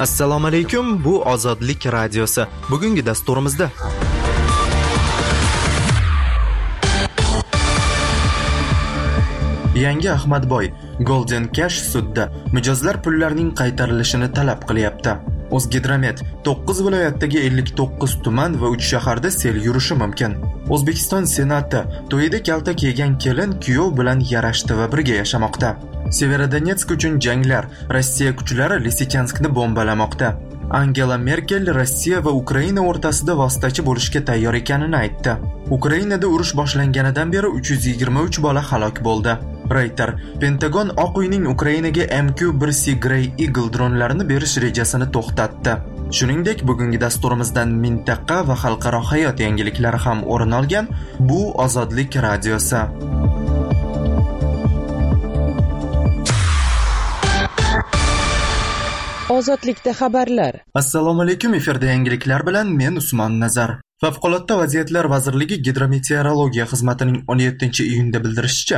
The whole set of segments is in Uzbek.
Assalomu alaykum, bu Ozodlik radiosi. Bugungi dasturimizda Yangi Ahmadboy Golden Cash sudda mijozlar pullarining qaytarilishini talab qilyapti. O'zgidromet 9 viloyatdagi 59 tuman va 3 shaharda sel yurishi mumkin. O'zbekiston Senati to'yida kaltak yegan kelin kuyov bilan yarashdi va birga yashamoqda. Severodonetsk uchun janglar, Rossiya kuchlari Lisichanskni bombalamoqda. Angela Merkel Rossiya va Ukraina o'rtasida vositachi bo'lishga tayyor ekanini aytdi. Ukrainada urush boshlanganidan beri 323 bola halok bo'ldi. Reuters Pentagon Oq uyning Ukrainaga MQ-1C Grey Eagle dronlarini berish rejasini to'xtatdi. Shuningdek, bugungi dasturimizdan mintaqa va xalqaro hayot yangiliklari ham o'rin olgan. Bu Ozodlik radiosi. Ozodlikda xabarlar. Assalomu alaykum, efirda yangiliklar bilan men Usmon Nazar. Favqulodda vaziyatlar vazirligi Gidrometeorologiya xizmatining 17-iyunda bildirishicha,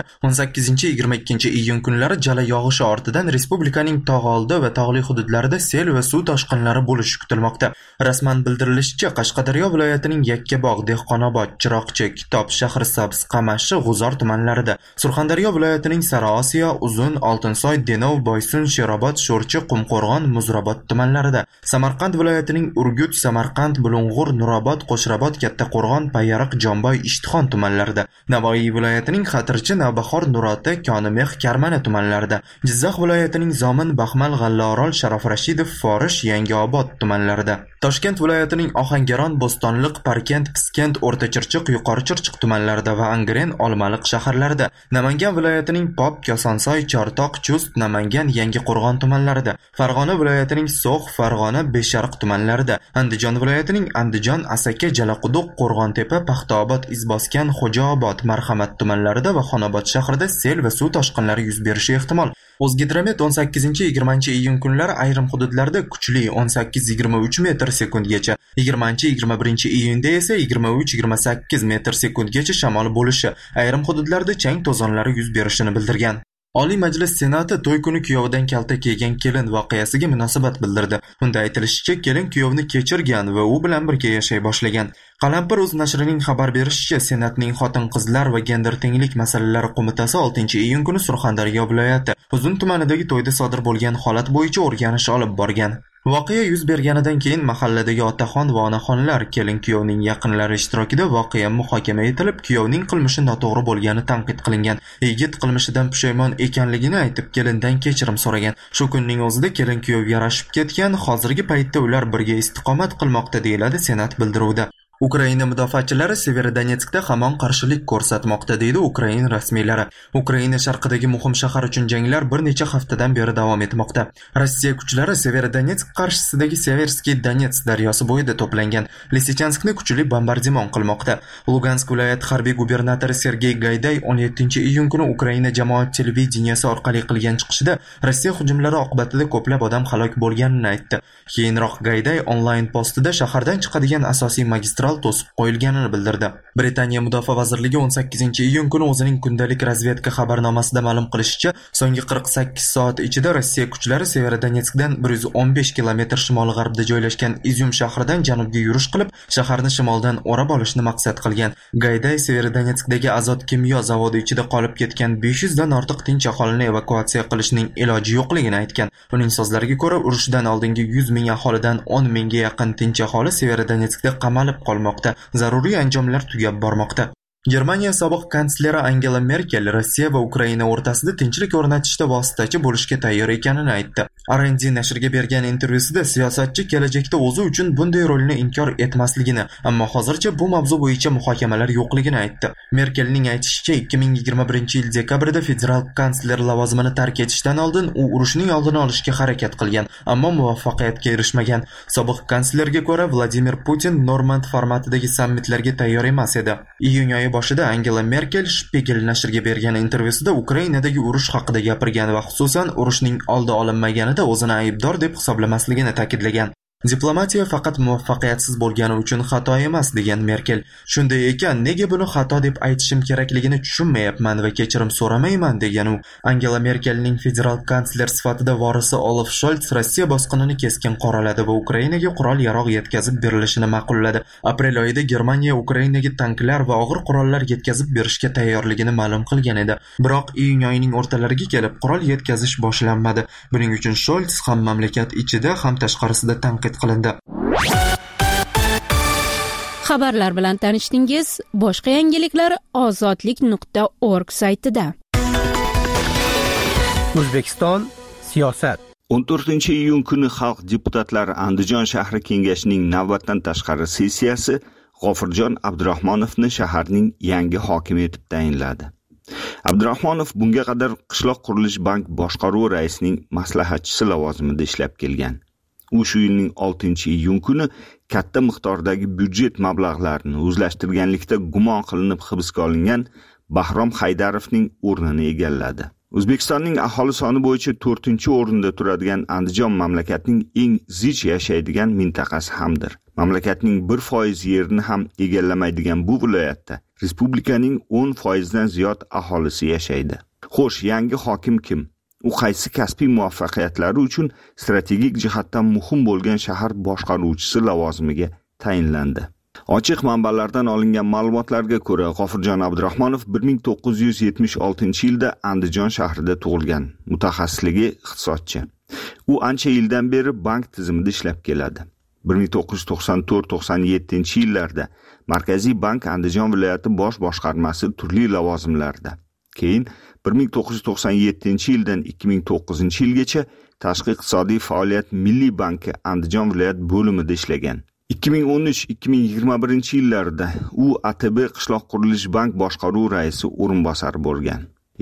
18-22 kunlari jala yog'ishi ortidan respublikaning tog' oldi va tog'li hududlarida sel va suv toshqinlari bo'lishi kutilmoqda. Rasman bildirilishicha, Qashqadaryo viloyatining Yakkabog', Dehqonobod, Chiroqchi, Kitob, Shahrisabz, Qamashi, G'uzor tumanlarida, Surxondaryo viloyatining Sariosiyo, Uzun, Oltinsoy, Denov, Boysun, Sherobod, Sho'rchi, Qumqo'rg'on, Muzrabot tumanlarida, Samarqand viloyatining Urgut, Samarqand, Bulung'ur, Nurobod, Qo'shrabot, Kattaqo'rg'on, Payariq, Jomboy, Ishtixon tumanlarida, Navoiy viloyatining Xatirchi, Navbahor, Nurota, Konimeh, Karmana tumanlarida, Jizzax viloyatining Zomin, Baxmal, G'allaorol, Sharof Rashidov, Forish, Yangiobod tumanlarida, Toshkent viloyatining Ohangaron, Bo'stonliq, Parkent, Piskent, O'rtachirchiq, Yuqorichirchiq tumanlarida va Angren, Olmaliq shaharlarida, Namangan viloyatining Pop, Kosonsoy, Chortoq, Chust, Namangan, Yangiqo'rg'on tumanlarida, Farg'ona viloyatining So'x, Farg'ona, Beshariq tumanlarida, Andijon viloyatining Andijon, Asaka, Jalaquduq, Qo'rg'ontepa, Paxtaobod, Izboskan, Xo'jaobod, Marhamat tumanlarida va Xonobod shahrida sel va suv toshqinlari yuz berishi ehtimol. O'zgidromet 18-20 kunlari ayrim hududlarda kuchli 18-23 metr sekundgacha, 20-21 iyunda esa 23-28 metr sekundgacha shamol bo'lishi, ayrim hududlarda chang to'zonlari yuz berishini bildirgan. Oliy Majlis Senati to'y kuni kuyovidan kaltak yegan kelin voqeasiga munosabat bildirdi. Unda aytilishicha, kelin kuyovni kechirgan va u bilan birga yashay boshlagan. Qalampir o'z nashrining xabar berishicha, Senatning Xotin-qizlar va gender tenglik masalalari qo'mitasi 6-iyun kuni Surxondaryo viloyati Uzun tumanidagi to'yda sodir bo'lgan holat bo'yicha o'rganish olib borgan. Voqea yuz berganidan keyin mahalladagi otaxon va onaxonlar kelin kuyovning yaqinlari ishtirokida voqea muhokama etilib, kuyovning qilmishi noto'g'ri bo'lgani tanqid qilingan. Yigit qilmishidan pushaymon ekanligini aytib, kelindan kechirim so'ragan. Shu kunning o'zida kelin kuyov yarashib ketgan. Hozirgi paytda ular birga istiqomat qilmoqda, deyiladi Senat bildiruvida. Ukraina mudofaachilari Severodonetskda hamon qarshilik ko'rsatmoqda, deydi Ukraina rasmiylari. Ukraina sharqidagi muhim shahar uchun janglar bir necha haftadan beri davom etmoqda. Rossiya kuchlari Severodonetsk qarshisidagi Severskiy Donets daryosi bo'yida to'plangan. Lisichanskni kuchli bombardimon qilmoqda. Lugansk viloyati harbiy gubernatori Sergey Gayday 17-iyun kuni Ukraina jamoat televideniyasi orqali qilgan chiqishida Rossiya hujumlari oqibatida ko'plab odam halok bo'lganini aytdi. Keyinroq Gayday onlayn postida shahardan chiqadigan asosiy magistral to'sib qo'yilganini bildirdi. Britaniya Mudofaa vazirligi 18-iyun kuni o'zining kundalik razvedka xabarnomasida ma'lum qilishicha, so'nggi 48 soat ichida Rossiya kuchlari Severodonetskdan 115 kilometr shimol-g'arbda joylashgan Izyum shahridan janubga yurish qilib, shaharni shimoldan o'rab olishni maqsad qilgan. Gayday Severodonetskdagi azot kimyo zavodi ichida qolib ketgan 500 dan ortiq tinch aholini evakuatsiya qilishning iloji yo'qligini aytgan. Uning so'zlariga ko'ra, urushdan oldingi 100 ming aholidan 10 mingga yaqin tinch aholi Severodonetskda qamalib qolmoqda. Zaruriy anjomlar tugab bormoqda. Germaniya sobiq kansleri Angela Merkel Rossiya va Ukraina o'rtasida tinchlik o'rnatishda vositachi bo'lishga tayyor ekanini aytdi. RND nashriga bergan intervyusida siyosatchi kelajakda o'zi uchun bunday rolni inkor etmasligini, ammo hozircha bu mavzu bo'yicha muhokamalar yo'qligini aytdi. Merkelning aytishicha, 2021-yil dekabrda federal kansler lavozimini tark etishdan oldin u urushning oldini olishga harakat qilgan, ammo muvaffaqiyatga erishmagan. Sobiq kanslerga ko'ra, Vladimir Putin Normand formatidagi sammitlarga tayyor emas edi. Iyun oyi boshida Angela Merkel Spiegel nashriga bergan intervyusida Ukrainadagi urush haqida gapirgan va xususan urushning oldi olinmaganida o'zini aybdor deb hisoblamasligini ta'kidlagan. Diplomatiya faqat muvaffaqiyatsiz bo'lgani uchun xato emas degan Merkel. Shunday ekan, nega buni xato deb aytishim kerakligini tushunmayapman va kechirim so'ramayman degan u. Angela Merkelning federal kansler sifatida vorisi Olaf Scholz Rossiya bosqinini keskin qoraladi va Ukrainaga qurol-yarog' yetkazib berilishini ma'qulladi. Aprel oyida Germaniya Ukrainaga tanklar va og'ir qurollar yetkazib berishga tayyorligini ma'lum qilgan edi. Biroq iyun oyining o'rtalariga kelib qurol yetkazish boshlanmadi. Buning uchun Scholz ham mamlakat ichida ham tashqarisida tanqid qilindi. Xabarlar bilan tanishdingiz. Boshqa yangiliklar ozodlik.org saytida. O'zbekiston siyosat. 14-iyun kuni xalq deputatlari Andijon shahri kengashining navbatdan tashqari sessiyasi G'ofurjon Abdurahmonovni shaharning yangi hokimi etib tayinladi. Abdurahmonov bunga qadar qishloq qurilish bank boshqaruvi raisining maslahatchisi lavozimida ishlab kelgan. U shu yilning 6-iyun kuni katta miqdordagi byudjet mablag'larini o'zlashtirganlikda gumon qilinib hibsga olingan Bahrom Haydarovning o'rnini egalladi. O'zbekistonning aholi soni bo'yicha 4-o'rinda turadigan Andijon mamlakatning eng zich yashaydigan mintaqasi hamdir. Mamlakatning 1% yerini ham egallamaydigan bu viloyatda respublikaning 10% dan ziyod aholisi yashaydi. Xo'sh, yangi hokim kim? U qaysi kasbiy muvaffaqiyatlari uchun strategik jihatdan muhim bo'lgan shahar boshqaruvchisi lavozimiga tayinlandi. Ochiq manbalardan olingan ma'lumotlarga ko'ra, G'ofurjon Abdurahmonov 1976-yilda Andijon shahrida tug'ilgan. Mutaxassisligi iqtisodchi. U ancha yildan beri bank tizimida ishlab keladi. 1994-97-yillarda Markaziy bank Andijon viloyati bosh boshqarmasi turli lavozimlarda. Keyin 1997-yildan 2009-yilgacha Tashqi iqtisodiy faoliyat Milliy banki Andijon viloyat bo'limida ishlagan. 2013-2021-yillarda u ATB qishloq qurilish bank boshqaruvi raisi o'rinbosari bo'lgan.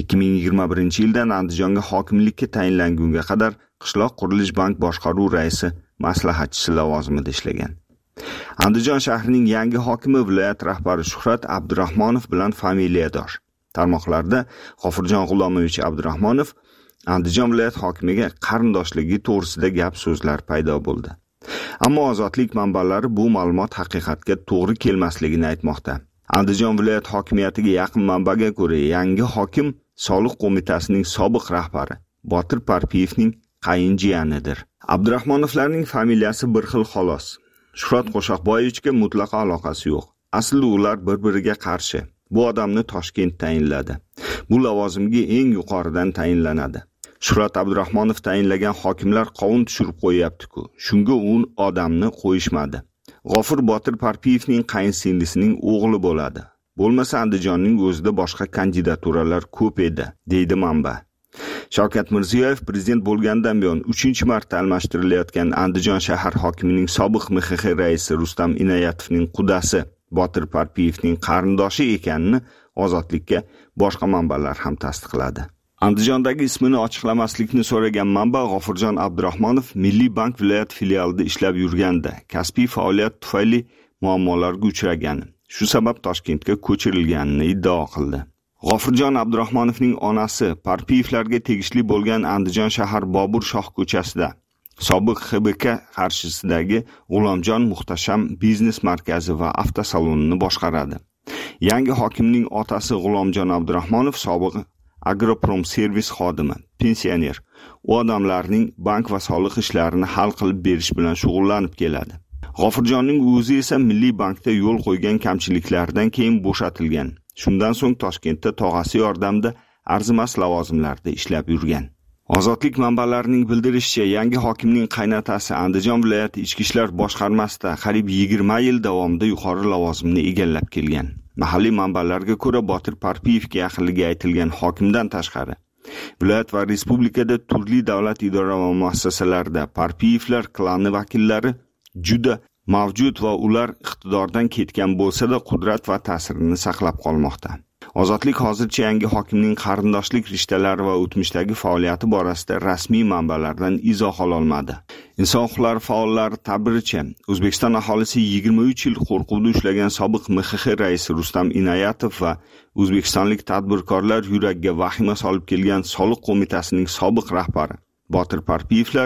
2021-yildan Andijonga hokimlikka tayinlangunga qadar qishloq qurilish bank boshqaruvi raisi maslahatchisi lavozimida ishlagan. Andijon shahrining yangi hokimi viloyat rahbari Shuhrat Abdurahmonov bilan familiyadosh. Tarmoqlarda G'ofurjon G'ulomovich Abdurahmonov Andijon viloyat hokimiga qarindoshligi to'g'risida gap so'zlar paydo bo'ldi. Ammo ozodlik manbalari bu ma'lumot haqiqatga to'g'ri kelmasligini aytmoqda. Andijon viloyat hokimiyatiga yaqin manbaga ko'ra, yangi hokim soliq qo'mitasining sobiq rahbari Botir Parpiyevning qayinjiyanidir. Abdurahmonovlarning familiyasi bir xil xolos. Shuhrat Qo'shoqboyevichga mutlaqo aloqasi yo'q. Aslida ular bir-biriga qarshi. Bu odamni Toshkent tayinladi. Bu lavozimga eng yuqoridan tayinlanadi. Shuhrat Abdurahmonov tayinlagan hokimlar qovun tushirib qo'yapti-ku. Shunga u odamni qo'yishmadi. G'ofur Botir Parpiyevning qayinsinglisining o'g'li bo'ladi. Bo'lmasa Andijonning o'zida boshqa kandidaturalar ko'p edi, deydi manba. Shavkat Mirziyoyev prezident bo'lgandan buyon 3-marta almashtirilayotgan Andijon shahar hokimining sobiq MXX raisi Rustam Inoyatovning qudasi Botir Parpiyevning qarindoshi ekanini ozodlikka boshqa manbalar ham tasdiqladi. Andijondagi ismini ochiqlamaslikni so'ragan manba G'ofurjon Abdurahmonov Milliy bank viloyat filialida ishlab yurganda kasbiy faoliyat tufayli muammolarga uchragan. Shu sabab Toshkentga ko'chirilganini iddao qildi. G'ofurjon Abdurahmonovning onasi Parpiyevlarga tegishli bo'lgan Andijon shahar Bobur Shoh ko'chasida sobiq XBK qarshisidagi G'ulomjon Muhtasham biznes markazi va avtosalonini boshqaradi. Yangi hokimning otasi G'ulomjon Abdurahmonov sobiq Agroprom servis xodimi, pensioner. U odamlarning bank va soliq ishlarini hal qilib berish bilan shug'ullanib keladi. G'ofurjonning o'zi esa Milliy bankda yo'l qo'ygan kamchiliklardan keyin bo'shatilgan. Shundan so'ng Toshkentda tog'asi yordamida arzimas lavozimlarda ishlab yurgan. Ozodlik manbalarining bildirishicha, yangi hokimning qaynotasi Andijon viloyati ichki ishlar boshqarmasida qariyb 20 yil davomida yuqori lavozimni egallab kelgan. Mahalliy manbalarga ko'ra, Botir Parpiyevga yaqinligi aytilgan hokimdan tashqari viloyat va respublikada turli davlat idora va muassasalarida Parpiyevlar klani vakillari juda mavjud va ular iqtidordan ketgan bo'lsa-da qudrat va ta'sirini saqlab qolmoqda. Ozodlik hozircha yangi hokimning qarindoshlik rishtalari va o'tmishdagi faoliyati borasida rasmiy manbalardan izoh ololmadi. Inson huquqlari faollari ta'biricha, O'zbekiston aholisi 23 yil qo'rquvda ushlagan sobiq MXX raisi Rustam Inoyatov va o'zbekistonlik tadbirkorlar yuragiga vahima solib kelgan soliq qo'mitasining sobiq rahbari Botir Parpiyevlar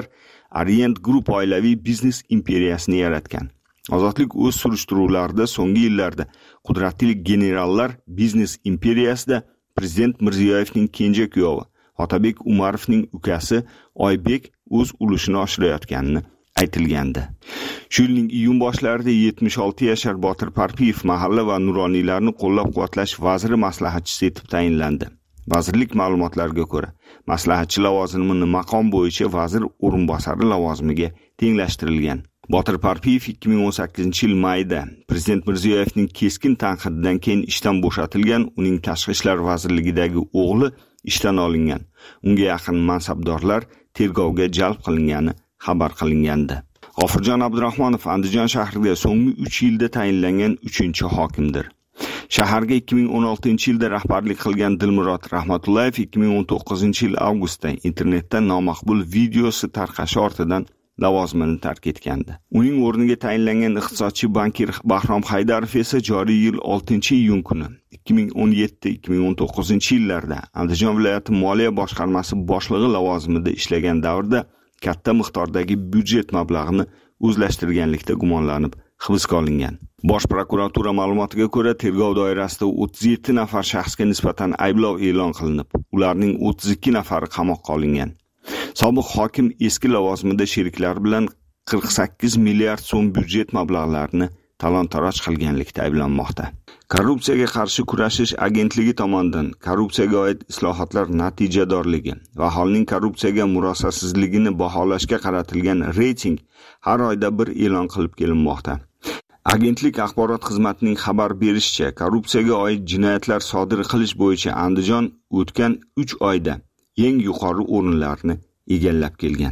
Orient Group oilaviy biznes imperiyasini yaratgan. Ozodlik o'z surishtiruvlarida so'nggi yillarda qudratli generallar biznes imperiyasida Prezident Mirziyoyevning kenja kuyovi Otabek Umarovning ukasi Oybek o'z ulushini oshirayotganini aytilgandi. Shu yilning iyun boshlarida 76 yashar Botir Parpiyev mahalla va nuroniylarni qo'llab-quvvatlash vaziri maslahatchisi etib tayinlandi. Vazirlik ma'lumotlariga ko'ra, maslahatchi lavozimini maqom bo'yicha vazir o'rinbosari lavozimiga tenglashtirilgan. Botir Parpiyev 2018-yil mayda Prezident Mirziyoyevning keskin tanqididan keyin ishdan bo'shatilgan, uning Tashqi ishlar vazirligidagi o'g'li ishdan olingan. Unga yaqin mansabdorlar tergovga jalb qilingani xabar qilingandi. G'ofurjon Abdurahmonov Andijon shahriga so'nggi 3 yilda tayinlangan 3-hokimdir. Shaharga 2016-yilda rahbarlik qilgan Dilmurod Rahmatullayev 2019-yil avgustda internetda nomaqbul videosi tarqashi ortidan lavozimini tark etgandi. Uning o'rniga tayinlangan iqtisodchi bankir Bahrom Haydarov esa joriy yil 6-iyun kuni 2017-2019-yillarda Andijon viloyati moliya boshqarmasi boshlig'i lavozimida ishlagan davrda katta miqdordagi byudjet mablag'ini o'zlashtirganlikda gumonlanib hibsga olingan. Bosh prokuratura ma'lumotiga ko'ra, tergov doirasida 37 nafar shaxsga nisbatan ayblov e'lon qilinib, ularning 32 nafari qamoqqa olingan. Sobiq hokim eski lavozimida sheriklari bilan 48 milliard so'm byudjet mablag'larini talon-taroj qilganlikda ayblanmoqda. Korrupsiyaga qarshi kurashish agentligi tomonidan korrupsiyaga oid islohotlar natijadorligi va aholining korrupsiyaga murosasizligini baholashga qaratilgan reyting har oyda bir e'lon qilib kelinmoqda. Agentlik axborot xizmatining xabar berishicha, korrupsiyaga oid jinoyatlar sodir qilish bo'yicha Andijon o'tgan 3 oyda eng yuqori o'rinlarni egallab kelgan.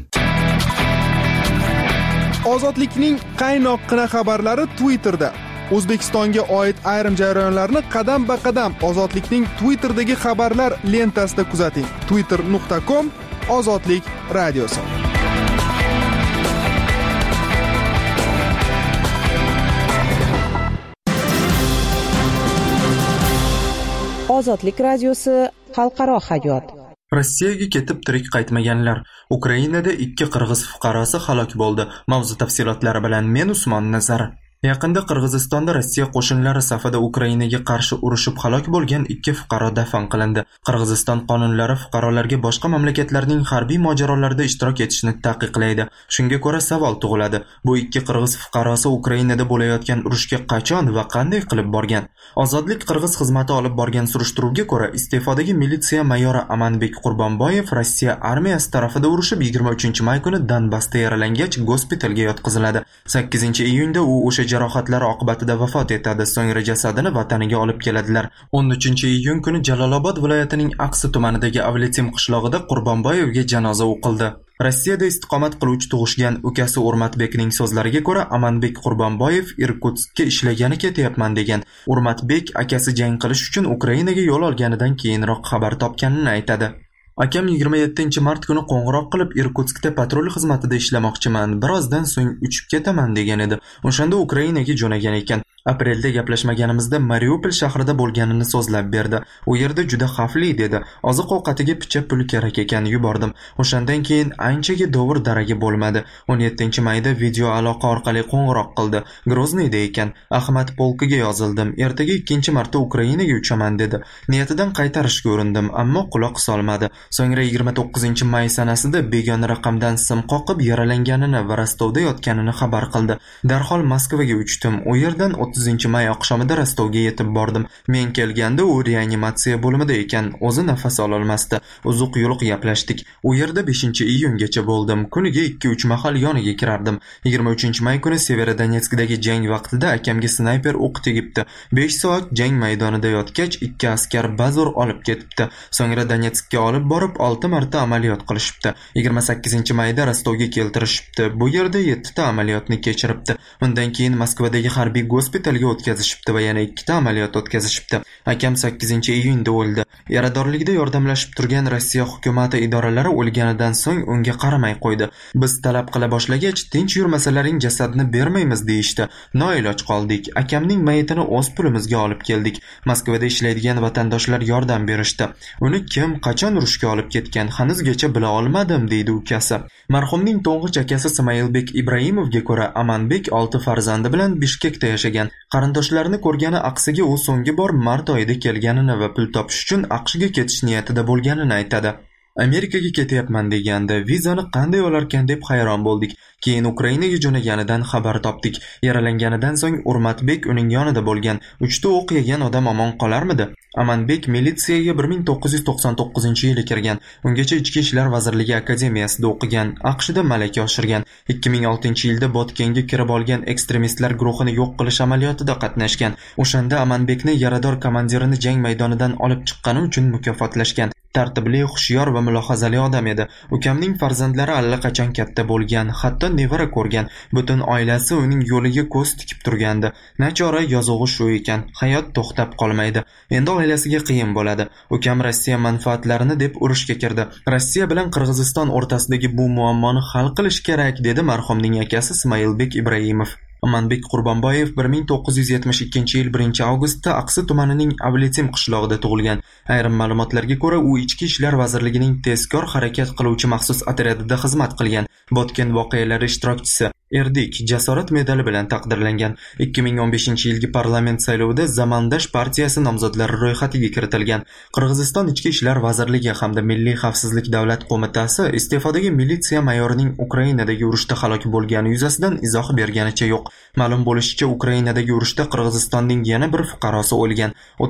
Ozodlikning qaynoqqina xabarlari Twitterda. O'zbekistonga oid ayrim jarayonlarni qadam-ba-qadam Ozodlikning Twitterdagi xabarlar lentasida kuzating. twitter.com Ozodlik radiosi. Ozodlik radiosi xalqaro hayot. Rossiyaga ketib tirik qaytmaganlar. Ukrainada 2 qirg'iz fuqarosi halok bo'ldi. Mavzu tafsilotlari bilan men Usmon Nazar. Yaqinda Qirg'izistonda Rossiya qo'shinlari safida Ukrainaga qarshi urushib halok bo'lgan 2 fuqaro dafn qilindi. Qirg'iziston qonunlari fuqarolarga boshqa mamlakatlarning harbiy mojarolarida ishtirok etishni taqiqlaydi. Shunga ko'ra savol tug'iladi. Bu 2 qirg'iz fuqarosi Ukrainada bo'layotgan urushga qachon va qanday qilib borgan? Ozodlik qirg'iz xizmati olib borgan surishtiruvga ko'ra, iste'fodagi militsiya mayori Amanbek Qurbonboyev Rossiya armiyasi tarafida urushib 23-may kuni Donbassda yaralangach gospitalga yotqiziladi. 8-iyunda u o'sha jarohatlari oqibatida vafot etadi. So'ngra jasadini vataniga olib keladilar. 13-iyun kuni Jalolobod viloyatining Aqsi tumanidagi Avletim qishlog'ida Qurbonboyevga janoza o'qildi. Rossiyada istiqomat qiluvchi tug'ishgan ukasi Urmatbekning so'zlariga ko'ra, Amanbek Qurbonboyev Irkutskka ishlagani ketyapman degan. Urmatbek akasi jang qilish uchun Ukrainaga yo'l olganidan keyinroq xabar topganini aytadi. Akam 27-mart kuni qo'ng'iroq qilib Irkutskda patrul xizmatida ishlamoqchiman, birozdan so'ng uchib ketaman degan edi. O'shanda Ukrainaga jo'nagan ekan. Aprelda gaplashmaganimizda Mariupol shahrida bo'lganini so'zlab berdi. U yerda juda xavfli dedi. Oziq-ovqatiga picha pul kerak ekan, yubordim. O'shandan keyin anchaga dovur daragi bo'lmadi. 17-mayda video aloqa orqali qo'ng'iroq qildi. Grozniyda ekan. Ahmad polkiga yozildim. Ertaga 2-marta Ukrainaga uchaman dedi. Niyatidan qaytarishga urindim, ammo quloq solmadi. So'ngra 29-may sanasida begona raqamdan sim qoqib yaralanganini va Rostovda yotganini xabar qildi. Darhol Moskvaga uchdim. U yerdan 30-may oqshomida Rostovga yetib bordim. Men kelganda u reanimatsiya bo'limida ekan, o'zi nafas ola olmasdi. Uzuq yo'liq gaplashdik. U yerda 5-iyungacha bo'ldim. Kuniga 2-3 mahal yoniga kirardim. 23-may kuni Severodonetskdagi jang vaqtida akamga snayper o'q tegibdi. 5 soat jang maydonida yotgach, 2 askar bazur olib ketibdi. So'ngra Donetskka olib borib 6 marta amaliyot qilishibdi. 28-mayda Rostovga keltirishibdi. Bu yerda 7 ta amaliyotni kechiribdi. Undan keyin Moskvadagi harbiy gospital gospitalga o'tkazishibdi va yana 2 ta amaliyot o'tkazishibdi. Akam 8-iyunda o'ldi. Yaradorligida yordamlashib turgan Rossiya hukumati idoralari o'lganidan so'ng unga qaramay qo'ydi. Biz talab qila boshlagach, tinch yurmasalaring jasadni bermaymiz deyishdi. Noiloj qoldik. Akamning mayitini o'z pulimizga olib keldik. Moskvada ishlaydigan vatandoshlar yordam berishdi. Uni kim, qachon urushga olib ketgan, hanuzgacha bila olmadim, deydi ukasi. Marhumning to'ng'ich akasi Ismoilbek Ibrahimovga ko'ra, Amanbek 6 farzandi bilan Bishkekda yashagan. Qarindoshlarini ko'rgani aqsiga u so'nggi bor mart oyida kelganini va pul topish uchun AQShga ketish niyatida bo'lganini aytadi. Amerikaga ketyapman deganda vizani qanday olarkan deb hayron bo'ldik. Keyin Ukrainaga jo'naganidan xabar topdik. Yaralanganidan so'ng Urmatbek uning yonida bo'lgan. 3 ta o'q yegan odam omon qolarmidi? Amanbek militsiyaga 1999-yili kirgan. Ungacha Ichki ishlar vazirligi akademiyasida o'qigan. AQShda malaka oshirgan. 2006-yilda Botkenga kirib olgan ekstremistlar guruhini yo'q qilish amaliyotida qatnashgan. O'shanda Amanbekni yarador komandirini jang maydonidan olib chiqqani uchun mukofotlashgan. Tartibli, xushyor va mulohazali odam edi. Ukamning farzandlari allaqachon katta bo'lgan, hatto nevara ko'rgan. Butun oilasi uning yo'liga ko'z tikib turgandi. Nachora yozug'i shu ekan, hayot to'xtab qolmaydi. Endi oilasiga qiyin bo'ladi. Ukam Rossiya manfaatlarini deb urushga kirdi. Rossiya bilan Qirg'iziston o'rtasidagi bu muammoni hal qilish kerak, dedi marhumning akasi Ismoilbek Ibrahimov. Amanbek Qurbonboyev 1972-yil 1-avgustda Aqsi tumanining Avletim qishlog'ida tug'ilgan. Ayrim ma'lumotlarga ko'ra, u Ichki ishlar vazirligining tezkor harakat qiluvchi maxsus otryadida xizmat qilgan. Botken voqealari ishtirokchisi. Erdik jasorat medali bilan taqdirlangan. 2015-yilgi parlament saylovida Zamandash partiyasi nomzodlari ro'yxatiga kiritilgan. Qirg'iziston Ichki ishlar vazirligi hamda Milliy xavfsizlik davlat qo'mitasi iste'fodagi militsiya mayorining Ukrainadagi urushda halok bo'lgani yuzasidan izoh berganicha yo'q. Ma'lum bo'lishicha, Ukrainadagi urushda Qirg'izistonning yana bir fuqarosi o'lgan.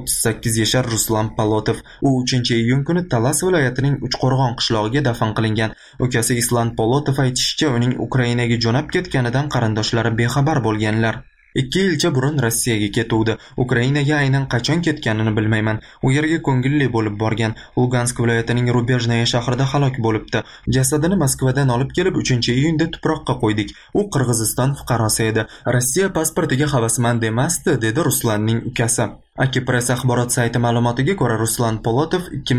38 yashar Ruslan Polotov. U 3-iyun kuni Talas viloyatining Uchqo'rg'on qishlog'iga dafn qilingan. Ukasi Islan Polotov aytishicha, uning Ukrainaga jo'nab ketganidan qarindoshlari bexabar bo'lganlar. 2 yilcha burun Rossiyaga ketuvdi. Ukrainaga aynan qachon ketganini bilmayman. U yerga ko'ngilli bo'lib borgan. Lugansk viloyatining Rubejnaya shahrida halok bo'libdi. Jasadini Moskvadan olib kelib 3-iyunda tuproqqa qo'ydik. U Qirg'iziston fuqarosi edi. Rossiya pasportiga havasmand emasdi, dedi Ruslanning ukasi. Akipress axborot sayti ma'lumotiga ko'ra, Ruslan Polotov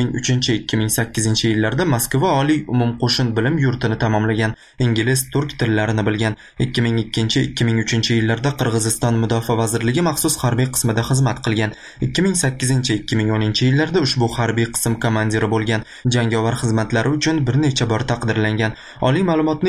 2003-2008-yillarda Moskva oliy umumqo'shin bilim yurtini tamomlagan. Ingliz, turk tillarini bilgan. 2002-2003-yillarda Qirg'iziston mudofaa vazirligi maxsus harbiy qismida xizmat qilgan. 2008-2010-yillarda ushbu harbiy qism komandiri bo'lgan. Jangovar xizmatlari uchun bir necha bor taqdirlangan. Oliy ma'lumotni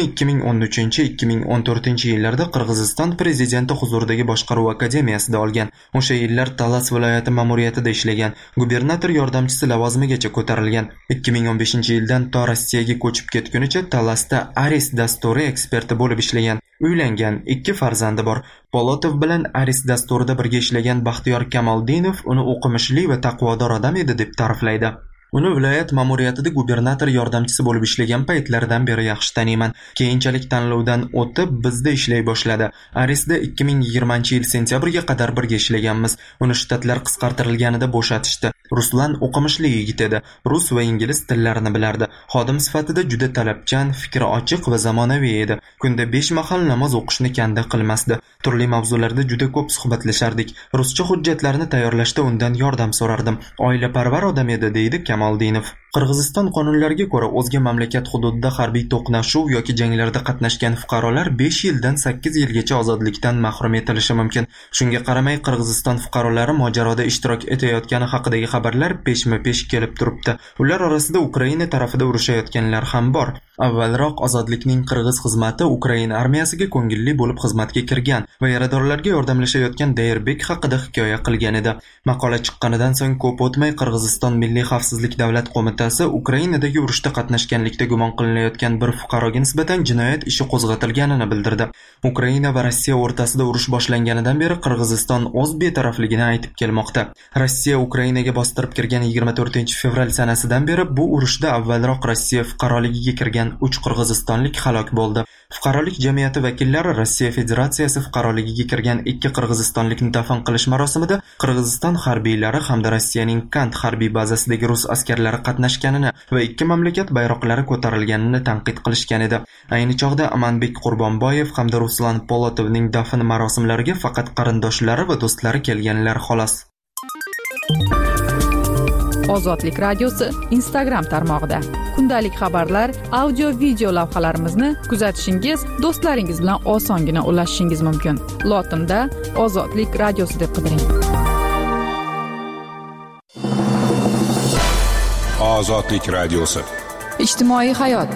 2013-2014-yillarda Qirg'iziston prezidenti huzuridagi boshqaruv akademiyasida olgan. O'sha yillar Talas viloyati ma'muriyatida ishlagan. Gubernator yordamchisi lavozimigacha ko'tarilgan. 2015-yildan to Rossiyaga ko'chib ketgunicha Talasda Aris dasturi eksperti bo'lib ishlagan. Uylangan, 2 farzandi bor. Polotov bilan Aris dasturida birga ishlagan Baxtiyor Kamoldinov uni o'qimishli va taqvodor odam edi deb ta'riflaydi. Uni viloyat ma'muriyatida gubernator yordamchisi bo'lib ishlagan paytlaridan beri yaxshi taniyman. Keyinchalik tanlovdan o'tib bizda ishlay boshladi. Arisda 2020-yil sentyabrga qadar birga ishlaganmiz. Uni shtatlar qisqartirilganida bo'shatishdi. Ruslan o'qimishli yigit edi. Rus va ingliz tillarini bilardi. Xodim sifatida juda talabchan, fikri ochiq va zamonaviy edi. Kunda 5 mahal namoz o'qishni kanda qilmasdi. Turli mavzularda juda ko'p suhbatlashardik. Ruscha hujjatlarni tayyorlashda undan yordam so'rardim. Oilaparvar odam edi, deydi Kamoldinov. Qirg'iziston qonunlariga ko'ra, o'zga mamlakat hududida harbiy to'qnashuv yoki janglarda qatnashgan fuqarolar 5 yildan 8 yilgacha ozodlikdan mahrum etilishi mumkin. Shunga qaramay, Qirg'iziston fuqarolari mojaroda ishtirok etayotgani haqidagi xabarlar peshma-pesh kelib turibdi. Ular orasida Ukraina tarafida urushayotganlar ham bor. Avvalroq ozodlikning qirg'iz xizmati Ukraina armiyasiga ko'ngilli bo'lib xizmatga kirgan va yaradorlarga yordamlashayotgan Dayrbek haqida hikoya qilgan edi. Maqola chiqqanidan so'ng ko'p o'tmay Qirg'iziston Milliy xavfsizlik davlat qo'mitasi Ukrainadagi urushda qatnashganlikda gumon qilinayotgan bir fuqaroga nisbatan jinoyat ishi qo'zg'atilganini bildirdi. Ukraina va Rossiya o'rtasida urush boshlanganidan beri Qirg'iziston o'z betarafligini aytib kelmoqda. Rossiya Ukrainaga bostirib kirgan 24-fevral sanasidan beri bu urushda avvalroq Rossiya fuqaroligiga kirgan 3 qirg'izistonlik halok bo'ldi. Fuqarolik jamiyati vakillari Rossiya Federatsiyasi fuqaroligiga kirgan 2 qirg'izistonlikni dafn qilish marosimida Qirg'iziston harbiylari hamda Rossiyaning Kant harbiy bazasidagi rus askarlari qatnashganini va 2 mamlakat bayroqlari ko'tarilganini tanqid qilishgan edi. Ayni chog'da Amanbek Qurbonboyev hamda Ruslan Polotovning dafn marosimlariga faqat qarindoshlari va do'stlari kelganlar xolos. Ozodlik radiosi Instagram tarmog'ida kundalik xabarlar, audio video lavhalarimizni kuzatishingiz, do'stlaringiz bilan osongina ulashishingiz mumkin. Lotinda Ozodlik radiosi deb qidiring. Ozodlik radiosi. Ijtimoiy hayot.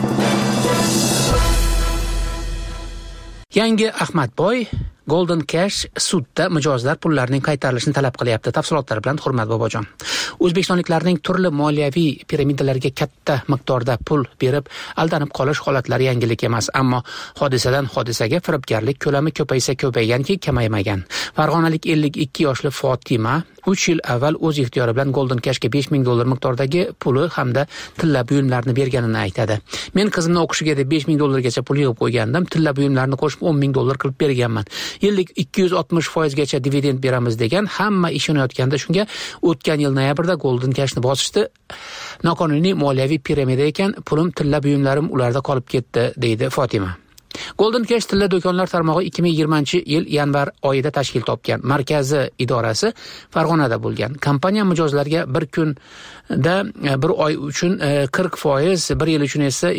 Yangi Ahmadboy Golden Cash sudda mijozlar pullarining qaytarilishini talab qilyapti. Tafsilotlar bilan Hurmat Bobojon. O'zbekistonliklarning turli moliyaviy piramidalarga katta miqdorda pul berib aldanib qolish holatlari yangilik emas, ammo hodisadan hodisaga firibgarlik ko'lami ko'paysa ko'payganki kamaymagan. Farg'onalik 52 yoshli Fotima 3 yil avval o'z ixtiyori bilan Golden Cashga $5000 miqdordagi puli hamda tilla buyumlarni berganini aytadi. Men qizimni o'qishiga deb $5000 gacha pul yig'ib qo'ygandim. Tilla buyumlarni qo'shib $10000 qilib berganman. Yillik 260% gacha dividend beramiz degan hamma ishonayotganda shunga o'tgan yil noyabrda Golden Cashni bosishdi. Noqonuniy moliyaviy piramida ekan, pulim tilla buyumlarim ularda qolib ketdi, deydi Fotima. Golden Cash tilla do'konlar tarmog'i 2020-yil yanvar oyida tashkil topgan. Markazi idorasi Farg'onada bo'lgan. Kompaniya mijozlarga bir kunda bir oy uchun 40%, bir yil uchun esa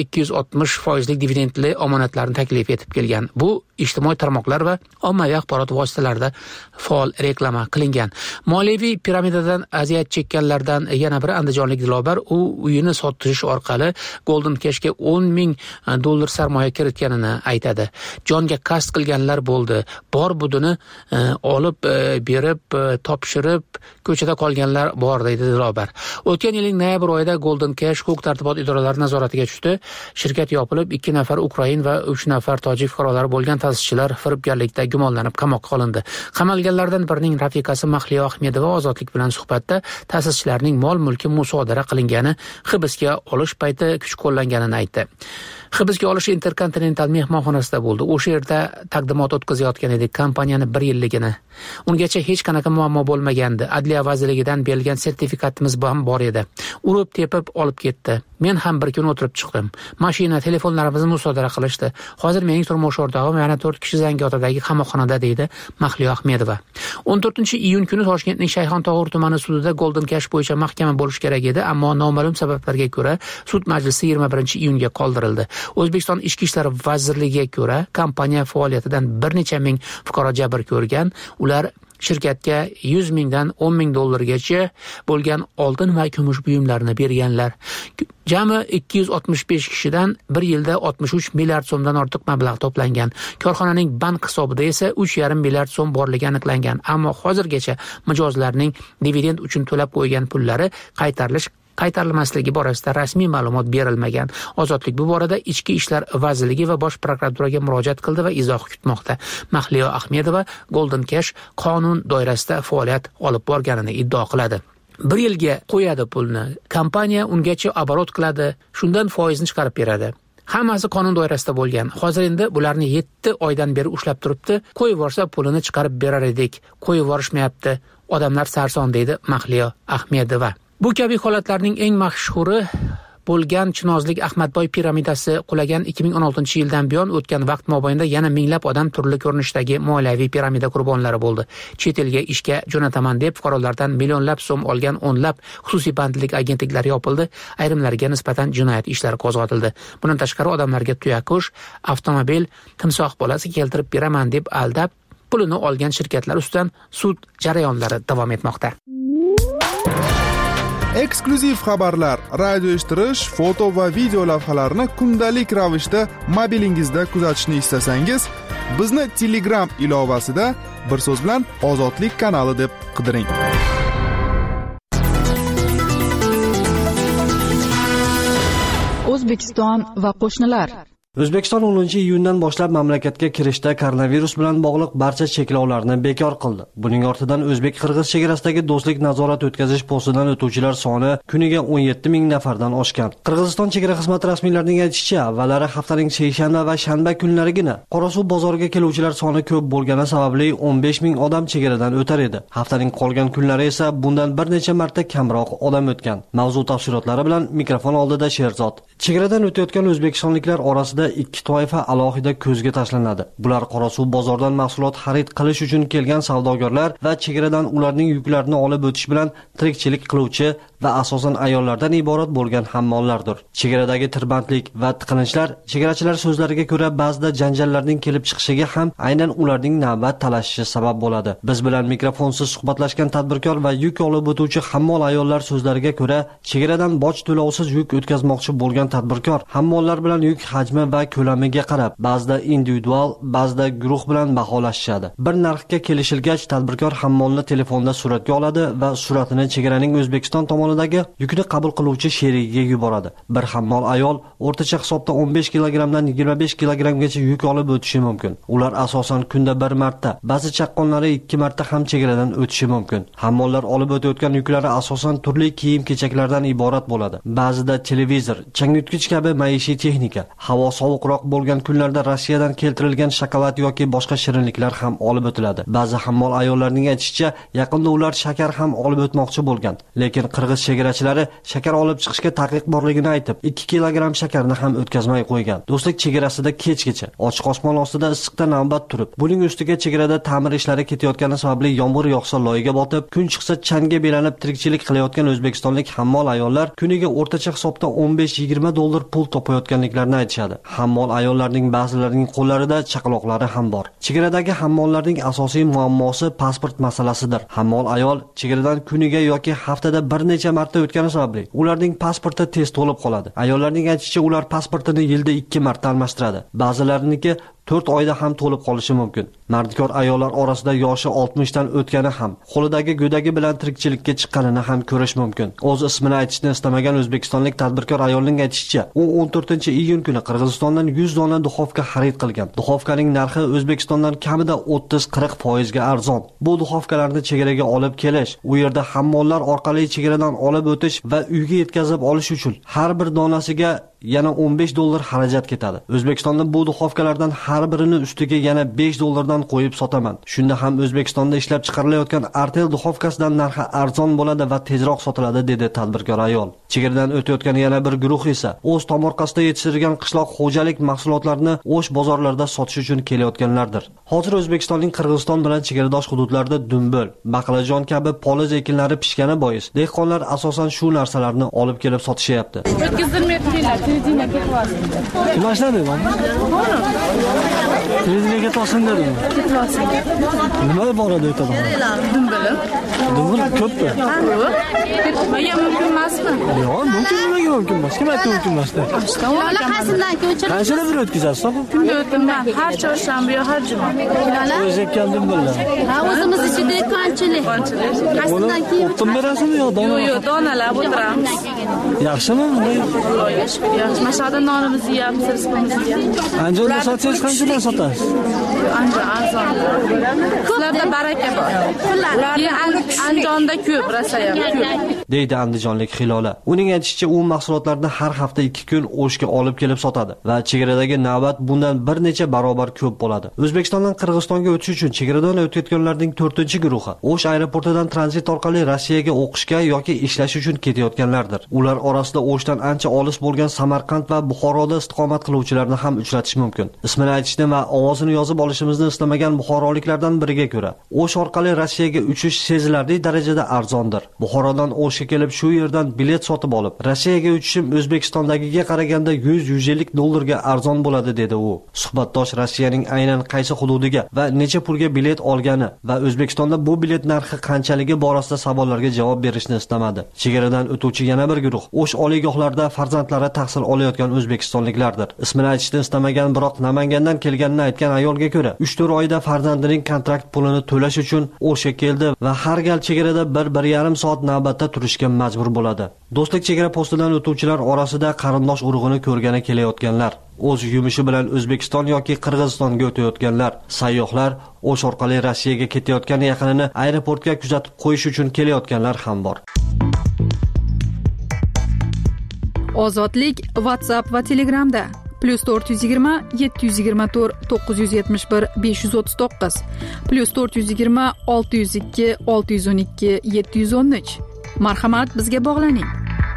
260% dividendli omonatlarni taklif etib kelgan. Bu ijtimoiy tarmoqlar va ommaviy axborot vositalarida faol reklama qilingan. Moliyaviy piramidadan aziyat chekkanlardan yana biri andijonlik Dilobar, u uyini sotish orqali Golden Cashga $10,000 sarmoya kiritganini aytadi. Jonga qasd qilganlar bo'ldi. Bor budini olib berib, topshirib, ko'chada qolganlar bor, deydi Dilobar. O'tgan yilning noyabr oyida Golden Cash huquq-tartibot idoralari nazoratiga tushdi. Shirkat yopilib, 2 nafar Ukrain va 3 nafar tojik fuqarolari bo'lgan ta'sischilar firibgarlikda gumonlanib qamoqqa olindi. Qamalganlardan birining rafiqasi Mahliyo Ahmedova Ozodlik bilan suhbatda ta'sischilarning mol-mulki musodara qilingani, hibsga olish payti kuch qo'llanganini aytdi. Hibsga olish Intercontinental mehmonxonasida bo'ldi. O'sha yerda taqdimot o'tkazayotgan edik kompaniyani 1 yilligini. Ungacha hech qanaqa muammo bo'lmagandi. Adliya vazirligidan berilgan sertifikatimiz ham bor edi. Urib tepib olib ketdi. Men ham bir kun o'tirib chiqdim. Mashina, telefonlarimizni musodara qilishdi. Hozir mening turmush o'rtog'im yana 4 kishi Zangiotadagi qamoqxonada, deydi Mahliyo Ahmedova. 14-iyun kuni Toshkentning Shayxontohur tumani sudida Golden Cash bo'yicha mahkama bo'lish kerak edi, ammo noma'lum sabablarga ko'ra sud majlisi 21-iyunga qoldirildi. O'zbekiston Ichki ishlar vazirligiga ko'ra, kompaniya faoliyatidan bir necha ming fuqaro jabr ko'rgan. Ular shirkatga $100,000 dan $10,000 gacha bo'lgan oltin va kumush buyumlarni berganlar. Jami 265 kishidan bir yilda 63 milliard so'mdan ortiq mablag' to'plangan. Korxonaning bank hisobida esa 3,5 milliard so'm borligi aniqlangan. Ammo hozirgacha mijozlarning dividend uchun to'lab qo'ygan pullari qaytarilmasligi borasida rasmiy ma'lumot berilmagan. Ozodlik bu borada Ichki ishlar vazirligi va Bosh prokuraturaga murojaat qildi va izoh kutmoqda. Mahliyo Ahmedova Golden Cash qonun doirasida faoliyat olib borganini iddao qiladi. 1 yilga qo'yadi pulni. Kompaniya ungacha oborot qiladi, shundan foizni chiqarib beradi. Hammasi qonun doirasida bo'lgan. Hozir endi bularni 7 oydan beri ushlab turibdi. Qo'yib yuborsa pulini chiqarib berar edik. Qo'yib yuborishmayapti. Odamlar sarson, deydi Mahliyo Ahmedova. Bu kabi holatlarning eng mashhuri bo'lgan Chinozlik Ahmadboy piramidasi qulagan 2016-yildan buyon o'tgan vaqt mobaynida yana minglab odam turli ko'rinishdagi moliyaviy piramida qurbonlari bo'ldi. Chet elga ishga jo'nataman deb fuqarolardan millionlab so'm olgan o'nlab xususiy bandlik agentliklari yopildi, ayrimlariga nisbatan jinoyat ishlari qo'zg'atildi. Bundan tashqari odamlarga tuyaqush, avtomobil, timsoh bolasi keltirib beraman deb aldab, pulini olgan shirkatlar ustidan sud jarayonlari davom etmoqda. Eksklyuziv xabarlar, radio eshittirish, foto va video lavhalarni kundalik ravishda mobilingizda kuzatishni istasangiz, bizni Telegram ilovasida bir so'z bilan Ozodlik kanali deb qidiring. O'zbekiston va qo'shnilar O'zbekiston 10-iyundan boshlab mamlakatga kirishda koronavirus bilan bog'liq barcha cheklovlarni bekor qildi. Buning ortidan o'zbek-qirg'iz chegarasidagi do'stlik nazorat o'tkazish postidan o'tuvchilar soni kuniga 17 ming nafardan oshgan. Qirg'iziston chegara xizmati rasmiylarining aytishicha, avvallari haftaning seshanba va shanba kunlarigina Qorasuv bozoriga keluvchilar soni ko'p bo'lgani sababli 15 ming odam chegaradan o'tar edi. Haftaning qolgan kunlari esa bundan bir necha marta kamroq odam o'tgan. Mavzu tafsilotlari bilan mikrofon oldida Sherzod. Chegaradan o'tayotgan o'zbekistonliklar orasida ikki toifa alohida ko'zga tashlanadi. Bular Qorasuv bozordan mahsulot xarid qilish uchun kelgan savdogarlar va chegaradan ularning yuklarini olib o'tish bilan tirikchilik qiluvchi va asosan ayollardan iborat bo'lgan hammollardir. Chegaradagi tirbandlik va tiqinishlar chegarachilar so'zlariga ko'ra ba'zida janjallarning kelib chiqishiga ham aynan ularning navbat talashishi sabab bo'ladi. Biz bilan mikrofonsiz suhbatlashgan tadbirkor va yuk olib o'tuvchi hammol ayollar so'zlariga ko'ra, chegaradan boj to'lovsiz yuk o'tkazmoqchi bo'lgan tadbirkor hammollar bilan yuk hajmi va ko'lamiga qarab ba'zida individual, ba'zida guruh bilan baholashishadi. Bir narxga kelishilgach, tadbirkor hammolni telefonda suratga oladi va suratini chegaraning O'zbekiston tomonidagi yukni qabul qiluvchi sherigiga yuboradi. Bir hammol ayol o'rtacha hisobda 15 kilogramdan 25 kilogramgacha yuk olib o'tishi mumkin. Ular asosan kunda bir marta, ba'zi chaqqonlari 2 marta ham chegaradan o'tishi mumkin. Hammollar olib o'tayotgan yuklari asosan turli kiyim-kechaklardan iborat bo'ladi. Ba'zida televizor, changyutgich kabi maishiy texnika, havo sovuqroq bo'lgan kunlarda Rossiyadan keltirilgan shokolad yoki boshqa shirinliklar ham olib o'tiladi. Ba'zi hammol ayollarning aytishicha, yaqinda ular shakar ham olib o'tmoqchi bo'lgan. Lekin qirg'iz chegarachilari shakar olib chiqishga taqiq borligini aytib, 2 kilogram shakarni ham o'tkazmay qo'ygan. Do'stlik chegarasida kechgacha ochiq osmon ostida issiqda navbat turib, buning ustiga chegarada ta'mir ishlari ketayotgani sababli yomg'ir yog'sa loyiga botib, kun chiqsa changga belanib tirikchilik qilayotgan o'zbekistonlik hammol ayollar kuniga o'rtacha hisobda 15-20 dollar pul topayotganliklarini aytishadi. Hammol ayollarning ba'zilarining qo'llarida chaqaloqlari ham bor. Chegaradagi hammollarning asosiy muammosi pasport masalasidir. Hammol ayol chegaradan kuniga yoki haftada bir necha marta o'tgani sababli ularning pasporti tez to'lib qoladi. Ayollarning aytishicha, ular pasportini yilda 2 marta almashtiradi. Ba'zilariniki 4 oyda ham to'lib qolishi mumkin. Mardikor ayollar orasida yoshi 60 dan o'tgani ham, qo'lidagi go'dagi bilan tirikchilikka chiqqanini ham ko'rish mumkin. O'z ismini aytishni istamagan o'zbekistonlik tadbirkor ayolning aytishicha, u 14-iyun kuni Qirg'izistondan 100 dona duxovka xarid qilgan. Duxovkaning narxi O'zbekistondan kamida 30-40% ga arzon. Bu duxovkalarni chegaraga olib kelish, u yerda hammollar orqali chegaradan olib o'tish va uyga yetkazib olish uchun har bir donasiga yana 15 dollar xarajat ketadi. O'zbekistonda bu duxovkalardan har birini ustiga yana 5 dollardan qo'yib sotaman. Shunda ham O'zbekistonda ishlab chiqarilayotgan Artel duxovkasidan narxi arzon bo'ladi va tezroq sotiladi, dedi tadbirkor ayol. Chegaradan o'tayotgan yana bir guruh esa o'z tomorqasida yetishtirilgan qishloq xo'jalik mahsulotlarini o'sh bozorlarda sotish uchun kelayotganlardir. Hozir O'zbekistonning Qirg'iziston bilan chegaradosh hududlarida dumbul, baqlajon kabi poliz ekinlari pishgani bois dehqonlar asosan shu narsalarni olib kelib sotishyapti. Başladı mı? Televizyona ketasın dedim. Nima boradi o'ta bor? Dumbilim. Dumbul ko'pmi? Menga mumkin emasmi? Yo'q, mumkin nimaga mumkin emas? Kim aytdi mumkin emas deb? Ular qaysidan ko'chirib? Qanchalar bir o'tkazasiz, so'qib? Kunda o'taman, har chorshanba yo har juma. O'zi ekan dumbullar. Ha, o'zimiz ichida konchilik. Qaysidan kiyib? O'tib berasizmi yo donalar? Yo'q, donalab o'tiramiz. Yaxshimi? Xudoga shukr, yaxshi. Mashhada nonimizni yeyapmiz, rizqimizni yeyapmiz. Anjomda sotsangiz qanchadan sotasiz? Arzon. Sizlarda baraka bor. Andijonda ko'p, rasayam ko'p. deydi andijonlik Hilola. Uning aytishicha, u mahsulotlarni har hafta 2 kun O'shga olib kelib sotadi va chegaradagi navbat bundan bir necha barobar ko'p bo'ladi. O'zbekistondan Qirg'izistonga o'tish uchun chegaradan o'tayotganlarning 4-guruhi O'sh aeroportidan tranzit orqali Rossiyaga o'qishga yoki ishlash uchun ketayotganlardir. Ular orasida O'shdan ancha olis bo'lgan Samarqand va Buxoroda istiqomat qiluvchilarni ham uchratish mumkin. Ismini aytishni va ovozini yozib olishimizni istamagan buxoroliklardan biriga ko'ra, O'sh orqali Rossiyaga uchish sezilarli darajada arzondir. Buxorodan O'shga kelib shu yerdan bilet sotib olib, Rossiyaga uchishim O'zbekistondagiga qaraganda 100-150 dollarga arzon bo'ladi, dedi u. Suhbatdosh Rossiyaning aynan qaysi hududiga va necha pulga bilet olgani va O'zbekistonda bu bilet narxi qanchaligi borasida savollarga javob berishni istamadi. Chegaradan o'tuvchi yana bir guruh O'sh oliygohlarida farzandlari tahsil olayotgan o'zbekistonliklardir. Ismini aytishni istamagan, biroq Namangandan kelganini aytgan ayolga ko'ra, 3-4 oyda farzandining kontrakt pulini to'lash uchun O'shga keldi va har gal chegarada 1-1,5 soat navbatda turishga majbur bo'ladi. Do'stlik chegara postidan o'tuvchilar orasida qarindosh urug'ini ko'rgani kelayotganlar. o'z yumushi bilan O'zbekiston yoki Qirg'izistonga o'tayotganlar, sayyohlar, O'sh orqali Rossiyaga ketayotgan yaqinini aeroportga kuzatib qo'yish uchun kelayotganlar ham bor. Ozodlik WhatsApp va Telegramda +420 724 971 539 +420 602 612 713. Marhamat, bizga bog'laning.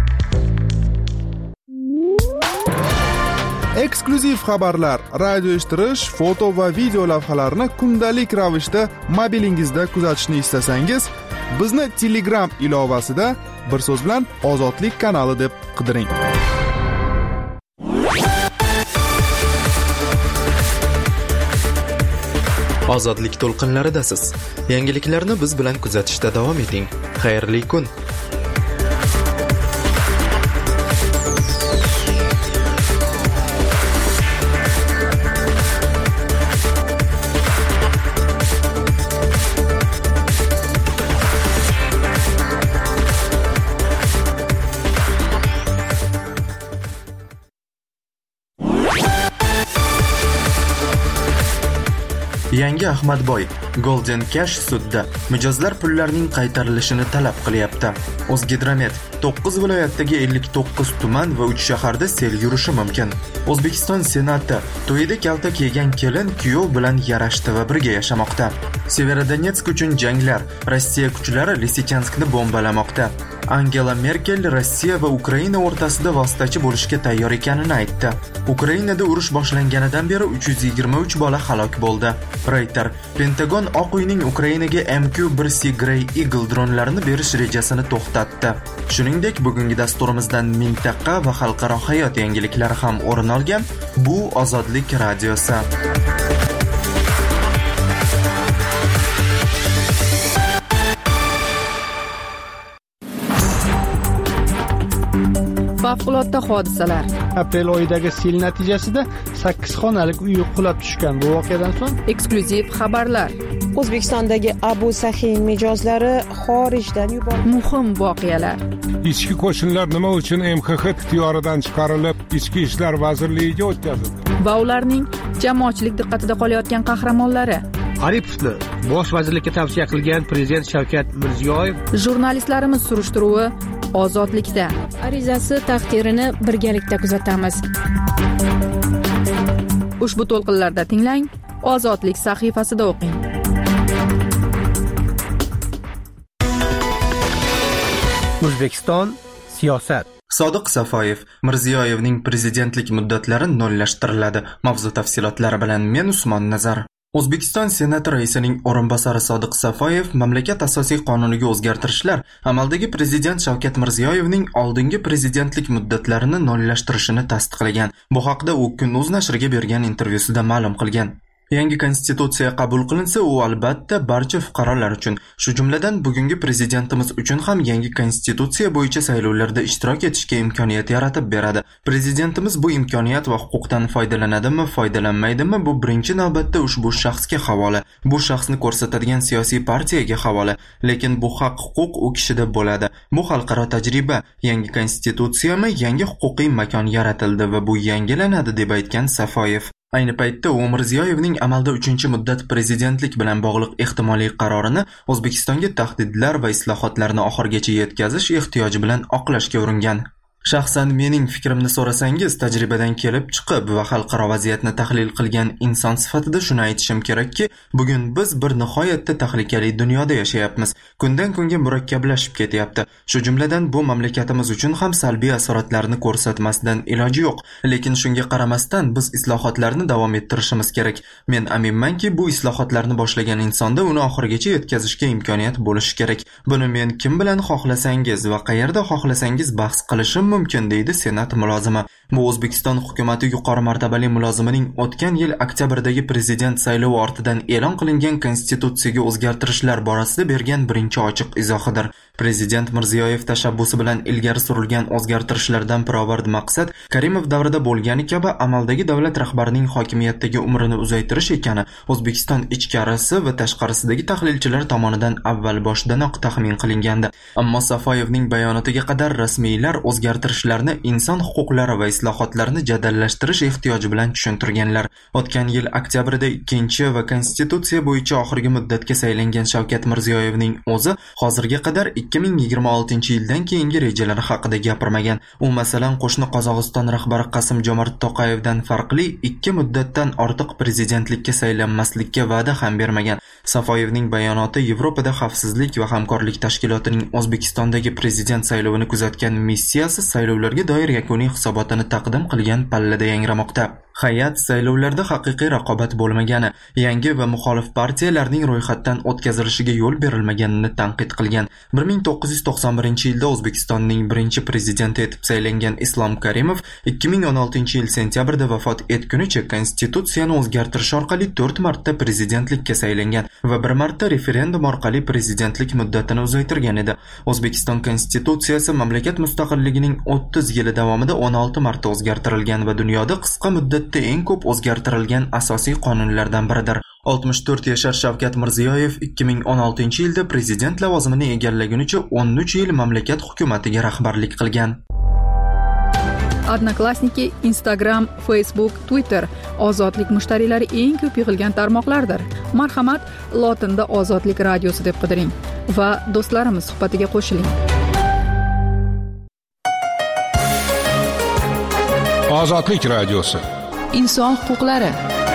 Eksklyuziv xabarlar, radio eshittirish, foto va video lavhalarni kundalik ravishda mobilingizda kuzatishni istasangiz, bizni Telegram ilovasida bir so'z bilan Ozodlik kanali deb qidiring. Ozodlik to'lqinlaridasiz. Yangiliklarni biz bilan kuzatishda davom eting. Xayrli kun. Yangi Ahmadboy Golden Cash sudda mijozlar pullarining qaytarilishini talab qilyapti. O'zgidromet 9 viloyatdagi 59 tuman va 3 shaharda sel yurishi mumkin. O'zbekiston Senati to'yida kalta kiygan kelin kuyov bilan yarashdi va birga yashamoqda. Severodonetsk uchun janglar, Rossiya kuchlari Lisichanskni bombalamoqda. Angela Merkel Rossiya va Ukraina o'rtasida vositachi bo'lishga tayyor ekanini aytdi. Ukrainada urush boshlanganidan beri 323 bola halok bo'ldi. Reuters Pentagon Oq uyning Ukrainaga MQ-1C Grey Eagle dronlarini berish rejasini to'xtatdi. Shuningdek, bugungi dasturimizdan mintaqa va xalqaro hayot yangiliklari ham o'rin olgan. Bu Ozodlik radiosi. Favqulodda hodisalar. Aprel oyidagi sel natijasida 8 xonalik uy qulab tushgan. Bu voqeadan so'ng eksklyuziv xabarlar. O'zbekistondagi Abu Sahin mijozlari xorijdan yuborildi. Muhim voqealar. Ichki qo'shinlar nima uchun MXX ixtiyoridan chiqarilib, Ichki ishlar vazirligiga o'tkazildi? Va ularning jamoatchilik diqqatida qolayotgan qahramonlari. Aripovni bosh vazirlikka tavsiya qilgan prezident Shavkat Mirziyoyev. Jurnalistlarimiz surishtiruvi Ozodlikda. Arizasi taqdirini birgalikda kuzatamiz. Ushbu to'lqinlarda tinglang, Ozodlik sahifasida o'qing. O'zbekiston siyosat. Sodiq Safoyev Mirziyoyevning prezidentlik muddatlari nollashtiriladi. Mavzu tafsilotlari bilan men Usmon Nazar. O'zbekiston Senati raisining o'rinbosari Sodiq Safoyev mamlakat asosiy qonuniga o'zgartirishlar amaldagi prezident Shavkat Mirziyoyevning oldingi prezidentlik muddatlarini nollashtirishini tasdiqlagan. Bu haqda u Kun.uz nashriga bergan intervyusida ma'lum qilgan. Yangi konstitutsiya qabul qilinsa, u albatta barcha fuqarolar uchun, shu jumladan bugungi prezidentimiz uchun ham yangi konstitutsiya bo'yicha saylovlarda ishtirok etishga imkoniyat yaratib beradi. Prezidentimiz bu imkoniyat va huquqdan foydalanadimi, foydalanmaydimi, bu birinchi navbatda ushbu shaxsga havola. Bu shaxsni ko'rsatadigan siyosiy partiyaga havola. Lekin bu haq-huquq u kishida bo'ladi. Bu xalqaro tajriba. Yangi konstitutsiyami, yangi huquqiy makon yaratildi va bu yangilanadi deb aytgan Safoyev. Ayni paytda u Mirziyoyevning amalda 3-muddat prezidentlik bilan bog'liq ehtimoliy qarorini O'zbekistonga tahdidlar va islohotlarni oxirigacha yetkazish ehtiyoji bilan oqlashga uringan. Shaxsan mening fikrimni so'rasangiz, tajribadan kelib chiqib va xalqaro vaziyatni tahlil qilgan inson sifatida shuni aytishim kerakki, bugun biz bir nihoyatda tahlikali dunyoda yashayapmiz. Kundan kunga murakkablashib ketyapti. Shu jumladan bu mamlakatimiz uchun ham salbiy asoratlarni ko'rsatmasdan iloji yo'q. Lekin shunga qaramasdan biz islohotlarni davom ettirishimiz kerak. Men aminmanki, bu islohotlarni boshlagan insonda uni oxirigacha yetkazishga imkoniyat bo'lishi kerak. Buni men kim bilan xohlasangiz va qayerda xohlasangiz bahs qilishim mumkin, deydi Senat mulozimi. Bu O'zbekiston hukumati yuqori martabali mulozimining o'tgan yil oktyabrdagi prezident saylovi ortidan e'lon qilingan konstitutsiyaga o'zgartirishlar borasida bergan birinchi ochiq izohidir. Prezident Mirziyoyev tashabbusi bilan ilgari surilgan o'zgartirishlardan pirovard maqsad Karimov davrida bo'lgani kabi amaldagi davlat rahbarining hokimiyatdagi umrini uzaytirish ekani O'zbekiston ichkarisi va tashqarisidagi tahlilchilar tomonidan avval boshdanoq taxmin qilingandi. Ammo Safoyevning bayonotiga qadar rasmiylar o'zgartirishlarni inson huquqlari va islohotlarni jadallashtirish ehtiyoji bilan tushuntirganlar. O'tgan yil oktyabrda 2 va konstitutsiya bo'yicha oxirgi muddatga saylangan Shavkat Mirziyoyevning o'zi hozirga qadar 2026-yildan keyingi rejalari haqida gapirmagan. U masalan qo'shni Qozog'iston rahbari Qasim-Jomart To'qayevdan farqli 2 muddatdan ortiq prezidentlikka saylanmaslikka va'da ham bermagan. Safoyevning bayonoti Yevropada xavfsizlik va hamkorlik tashkilotining O'zbekistondagi prezident saylovini kuzatgan missiyasi saylovlarga doir yakuniy hisobotini taqdim qilgan pallada yangramoqda. Hay'at saylovlarda haqiqiy raqobat bo'lmagani, yangi va muxolif partiyalarning ro'yxatdan o'tkazilishiga yo'l berilmaganini tanqid qilgan. 1991-yilda O'zbekistonning birinchi prezidenti etib saylangan Islom Karimov 2016-yil sentyabrda vafot etgunicha konstitutsiyani o'zgartirish orqali 4 marta prezidentlikka saylangan va 1 marta referendum orqali prezidentlik muddatini uzaytirgan edi. O'zbekiston konstitutsiyasi mamlakat mustaqilligining 30 yili davomida 16 marta o'zgartirilgan va dunyoda qisqa muddat eng ko'p o'zgartirilgan asosiy qonunlardan biridir. 64 yashar Shavkat Mirziyoyev 2016-yilda prezident lavozimini egallagunicha 13 yil mamlakat hukumatiga rahbarlik qilgan. Odnoklassniki, Instagram, Facebook, Twitter ozodlik mushtariylari eng ko'p yig'ilgan tarmoqlardir. Marhamat, lotinda Ozodlik radiosi deb qidiring va do'stlarimiz suhbatiga qo'shiling. Ozodlik radiosi. Inson huquqlari.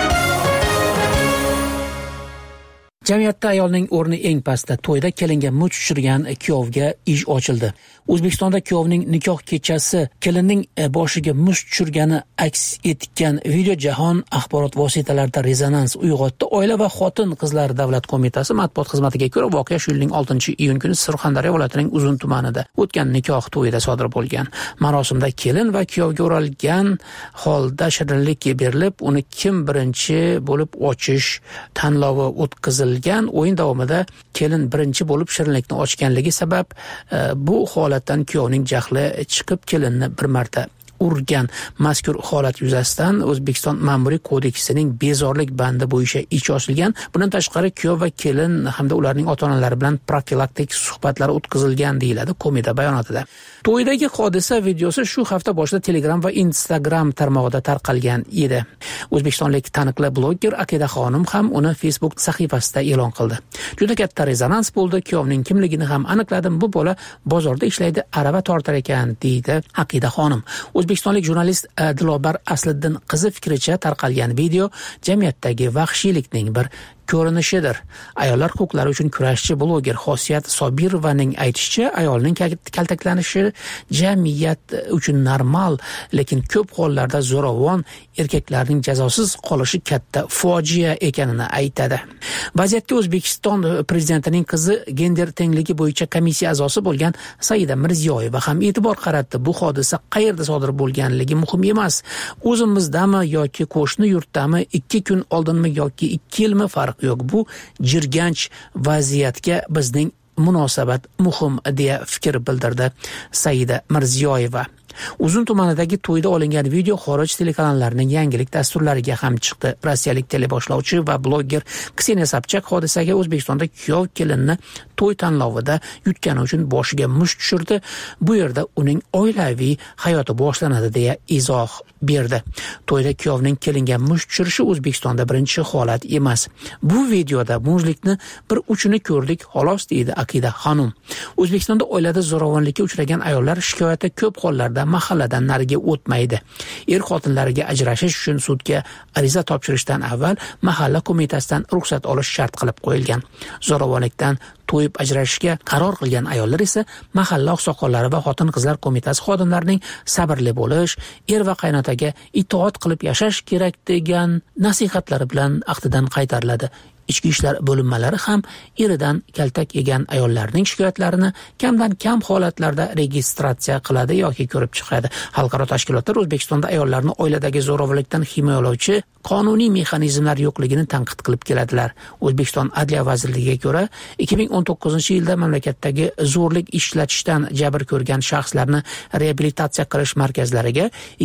Jamiyatda ayolning o'rni eng pastda. To'yda kelinga mut tushirgan kuyovga ish ochildi. O'zbekistonda kuyovning nikoh kechasi kelinning boshiga muz tushirgani aks etgan video jahon axborot vositalarida rezonans uyg'otdi. Oila va xotin-qizlar davlat qo'mitasi matbuot xizmatiga ko'ra voqea shu yilning 6-iyun kuni Surxondaryo viloyatining Uzun tumanida o'tgan nikoh to'yida sodir bo'lgan. Marosimda kelin va kuyovga o'ralgan holda shirinlik berilib, uni kim birinchi bo'lib ochish tanlovi o'tkazilgan. O'yin davomida kelin birinchi bo'lib shirinlikni ochganligi sabab bu holatdan kuyovning jahli chiqib kelinni bir marta urgan. Mazkur holat yuzasidan O'zbekiston Ma'muriy kodeksining bezorlik bandi bo'yicha ish ochilgan. Bundan tashqari kuyov va kelin hamda ularning ota-onalari bilan profilaktik suhbatlar o'tkazilgan deyiladi qo'mita bayonotida. To'ydagi hodisa videosi shu hafta boshida Telegram va Instagram tarmog'ida tarqalgan edi. O'zbekistonlik taniqli bloger Aqida Xonim ham uni Facebook sahifasida e'lon qildi. Juda katta rezonans bo'ldi. Kuyovning kimligini ham aniqladim. Bu bola bozorda ishlaydi, arava tortar ekan, deydi Aqida Xonim. O'zbekistonlik jurnalist Dilobar Asliddin qizi fikricha tarqalgan video jamiyatdagi vahshiylikning bir ko'rinishidir. Ayollar huquqlari uchun kurashchi bloger Xosiyat Sobirovaning aytishicha, ayolning kaltaklanishi jamiyat uchun normal, lekin ko'p hollarda zo'ravon erkaklarning jazosiz qolishi katta fojia ekanini aytadi. Vaziyatga O'zbekiston prezidentining qizi gender tengligi bo'yicha komissiya a'zosi bo'lgan Saida Mirziyoyeva ham e'tibor qaratdi. Bu hodisa qayerda sodir bo'lganligi muhim emas. O'zimizdami yoki qo'shni yurtdami, 2 kun oldinmi yoki 2 yilmi farq yo'q. Bu jirganch vaziyatga bizning munosabat muhim deya fikr bildirdi Saida Mirziyoyeva. Uzun tumanidagi to'yda olingan video xorij telekanallarining yangilik dasturlariga ham chiqdi. Rossiyalik teleboshlovchi va bloger Kseniya Sobchak hodisaga O'zbekistonda kuyov kelinni to'y tanlovida yutgani uchun boshiga musht tushirdi. Bu yerda uning oilaviy hayoti boshlanadi deya izoh berdi. To'yda kuyovning kelinga musht tushirishi O'zbekistonda birinchi holat emas. Bu videoda muzlikni bir uchini ko'rdik, xolos, deydi Aqida Xonim. O'zbekistonda oilada zo'ravonlikka uchragan ayollar shikoyati ko'p hollarda mahalladan nariga o'tmaydi. Er-xotinlariga ajrashish uchun sudga ariza topshirishdan avval mahalla qo'mitasidan ruxsat olish shart qilib qo'yilgan. Zo'ravonlikdan to'yib ajrashishga qaror qilgan ayollar esa mahalla oqsoqollari va xotin-qizlar qo'mitasi xodimlarining sabrli bo'lish, er va qaynotaga itoat qilib yashash kerak degan nasihatlari bilan ahdidan qaytariladi. Ichki ishlar bo'linmalari ham eridan kaltak yegan ayollarning shikoyatlarini kamdan kam holatlarda registratsiya qiladi yoki ko'rib chiqadi. Xalqaro tashkilotlar O'zbekistonda ayollarni oiladagi zo'ravonlikdan himoyalovchi qonuniy mexanizmlar yo'qligini tanqid qilib keladilar. O'zbekiston Adliya vazirligiga ko'ra, 2019-yilda mamlakatdagi zo'rlik ishlatishdan jabr ko'rgan shaxslarni reabilitatsiya qilish markazlariga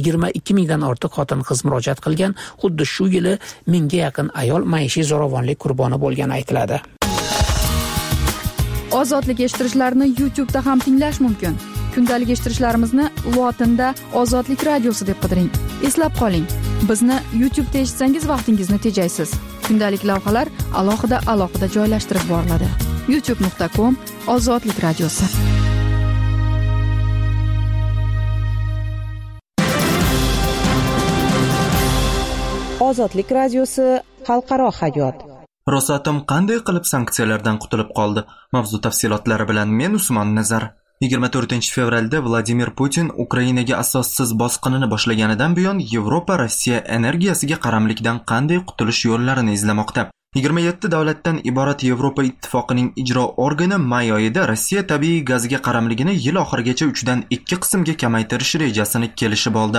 22 mingdan ortiq xotin-qiz murojaat qilgan. Xuddi shu yili 1000 ga yaqin ayol maishiy zo'ravonlik qurboni bo'lgani aytiladi. Ozodlik eshittirishlarni YouTube'da ham tinglash mumkin. Kundalik eshittirishlarimizni lotinda Ozodlik radiosi deb qidiring. Eslab qoling, bizni YouTube'da eshitsangiz vaqtingizni tejaysiz. Kundalik lavhalar alohida joylashtirib boriladi. youtube.com/ozodlik radiosi. Ozodlik radiosi xalqaro hayot. Rosatom qanday qilib sanksiyalardan qutulib qoldi? Mavzu tafsilotlari bilan men Usmon Nazar. 24-fevralda Vladimir Putin Ukrainaga asossiz bosqinini boshlaganidan buyon Yevropa Rossiya energiyasiga qaramlikdan qanday qutulish yo'llarini izlamoqda. 27 davlatdan iborat Yevropa ittifoqining ijro organi may oyida Rossiya tabiiy gaziga qaramligini yil oxirigacha 3 dan 2 qismga kamaytirish rejasini kelishib oldi.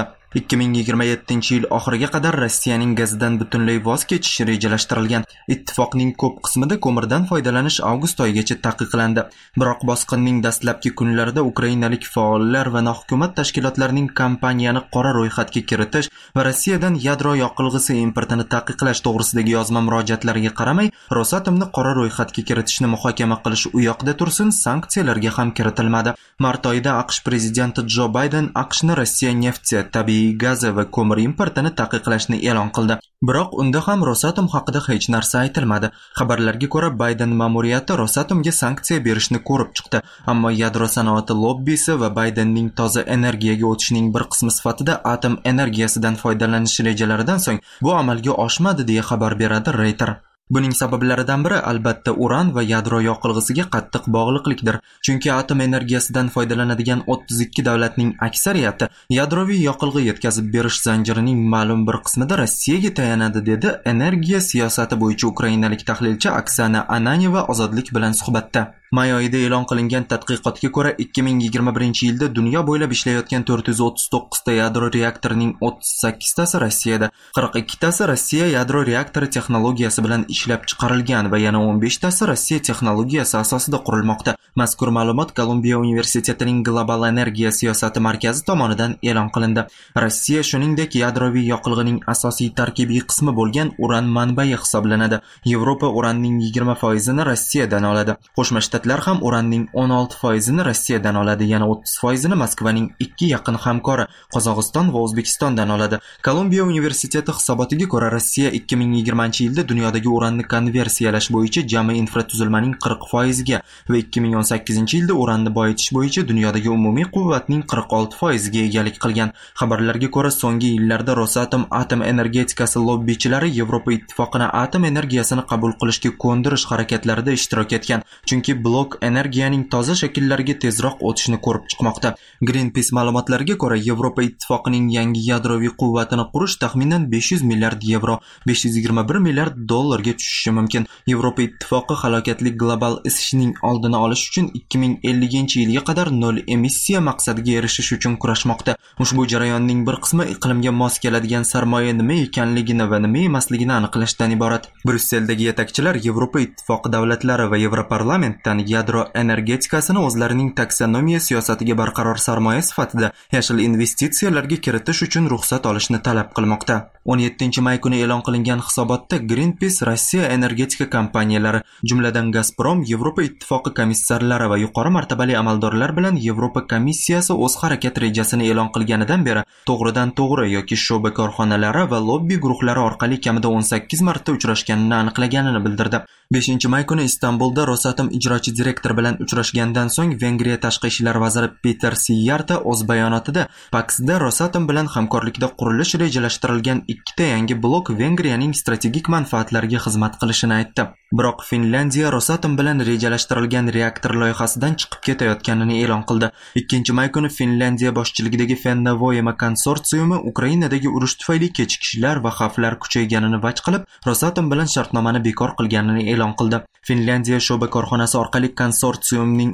2027-yil oxiriga qadar Rossiyaning gazidan butunlay voz kechishi rejalashtirilgan. Ittifoqning ko'p qismida ko'mirdan foydalanish avgust oyigacha taqiqlandi. Biroq bosqinning dastlabki kunlarida ukrainalik faollar va nohukumat tashkilotlarining kompaniyani qora ro'yxatga kiritish va Rossiyadan yadro yoqilg'isi importini taqiqlash to'g'risidagi yozma murojaatlariga qaramay, Rosatomni qora ro'yxatga kiritishni muhokama qilish u yoqda tursin, sanksiyalarga ham kiritilmadi. Mart oyida AQSh prezidenti Jo Bayden AQShni Rossiya nefti, tabiiy gazi va ko'mir importini taqiqlashni e'lon qildi. Biroq unda ham Rosatom haqida hech narsa aytilmadi. Xabarlarga ko'ra, Bayden ma'muriyati Rosatomga sanksiya berishni ko'rib chiqdi, ammo yadro sanoati lobbisi va Baydenning toza energiyaga o'tishining bir qismi sifatida atom energiyasidan foydalanish rejalaridan so'ng bu amalga oshmadi deya xabar beradi Reuters. Buning sabablaridan biri albatta uran va yadro yoqilg'isiga qattiq bog'liqlikdir. Chunki atom energiyasidan foydalanadigan 32 davlatning aksariyati yadroviy yoqilg'i yetkazib berish zanjirining ma'lum bir qismida Rossiyaga tayanadi, dedi energiya siyosati bo'yicha ukrainalik tahlilchi Oksana Ananyeva Ozodlik bilan suhbatda. May oyida e'lon qilingan tadqiqotga ko'ra 2021-yilda dunyo bo'ylab ishlayotgan 439 ta yadro reaktorining 38 tasi Rossiyada, 42 tasi Rossiya yadro reaktori texnologiyasi bilan ishlab chiqarilgan va yana 15 tasi Rossiya texnologiyasi asosida qurilmoqda. Mazkur ma'lumot Kolumbiya universitetining Global energiya siyosati markazi tomonidan e'lon qilindi. Rossiya shuningdek yadroviy yoqilg'ining asosiy tarkibiy qismi bo'lgan uran manbai hisoblanadi. Yevropa uranning 20% ni Rossiyadan oladi. Qo'shma Shtatlar ham uranning 16% ni Rossiyadan oladi, yana 30% ni Moskvaning 2 yaqin hamkori Qozog'iston va O'zbekistondan oladi. Kolumbiya universiteti hisobotiga ko'ra, Rossiya 2020-yilda dunyodagi uranni konversiyalash bo'yicha jami infratuzilmaning 40% ga va 2018-yilda uranni boyitish bo'yicha dunyodagi umumiy quvvatning 46% ga egalik qilgan. Xabarlarga ko'ra, so'nggi yillarda Rosatom atom energetikasi lobbichilari Yevropa ittifoqini atom energiyasini qabul qilishga ko'ndirish harakatlarida ishtirok etgan, chunki blok energiyaning toza shakllariga tezroq o'tishni ko'rib chiqmoqda. Greenpeace ma'lumotlariga ko'ra, Yevropa ittifoqining yangi yadroviy quvvatini qurish taxminan 500 milliard yevro, 521 milliard dollarga tushishi mumkin. Yevropa ittifoqi halokatli global isishning oldini olish uchun 2050-yilga qadar nol emissiya maqsadiga erishish uchun kurashmoqda. Ushbu jarayonning bir qismi iqlimga mos keladigan sarmoya nima ekanligini va nima emasligini aniqlashdan iborat. Brusseldagi yetakchilar Yevropa ittifoqi davlatlari va Yevroparlamentdan yadro energetikasini o'zlarining taksonomiya siyosatiga barqaror sarmoya sifatida yashil investitsiyalarga kiritish uchun ruxsat olishni talab qilmoqda. 17-may kuni e'lon qilingan hisobotda Greenpeace Rossiya energetika kompaniyalari, jumladan Gazprom, Yevropa ittifoqi komissarlari va yuqori martabali amaldorlar bilan Yevropa komissiyasi o'z harakat rejasini e'lon qilganidan beri to'g'ridan-to'g'ri yoki sho'ba korxonalari va lobbi guruhlari orqali kamida 18 marta uchrashganini aniqlaganini bildirdi. 5-may kuni Istanbulda Rosatom ijrochi direktor bilan uchrashgandan so'ng Vengriya tashqi ishlar vaziri Peter Siyarta o'z bayonotida Paksda Rosatom bilan hamkorlikda qurilish rejalashtirilgan 2 ta yangi blok Vengriyaning strategik manfaatlariga xizmat qilishini aytdi. Biroq Finlandiya Rosatom bilan rejalashtirilgan reaktor loyihasidan chiqib ketayotganini e'lon qildi. 2-may kuni Finlandiya boshchiligidagi Fennovoima konsorsiumi Ukrainadagi urush tufayli kechikishlar va xavflar kuchayganini vaj qilib, Rosatom bilan shartnomani bekor qilganini e'lon qildi. Finlandiya sho'ba korxonasi orqali konsorsiumning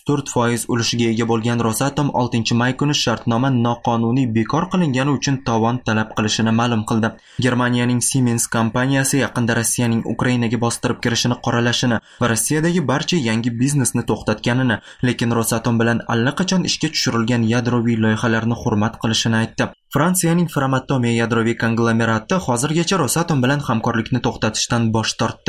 34% ulushiga ega bo'lgan Rosatom 6-may kuni shartnoma noqonuniy bekor qilingani uchun tovon talab qilishini ma'lum qildi. Germaniyaning Siemens kompaniyasi yaqinda Rossiyaning Ukrainaga bostirib kirishini qoralashini va Rossiyadagi barcha yangi biznesni to'xtatganini, lekin Rosatom bilan allaqachon ishga tushirilgan yadroviy loyihalarni hurmat qilishini aytdi. Fransiyaning Framatome yadroviy konglomerati hozirgacha Rosatom bilan hamkorlikni to'xtatishdan bosh tortdi.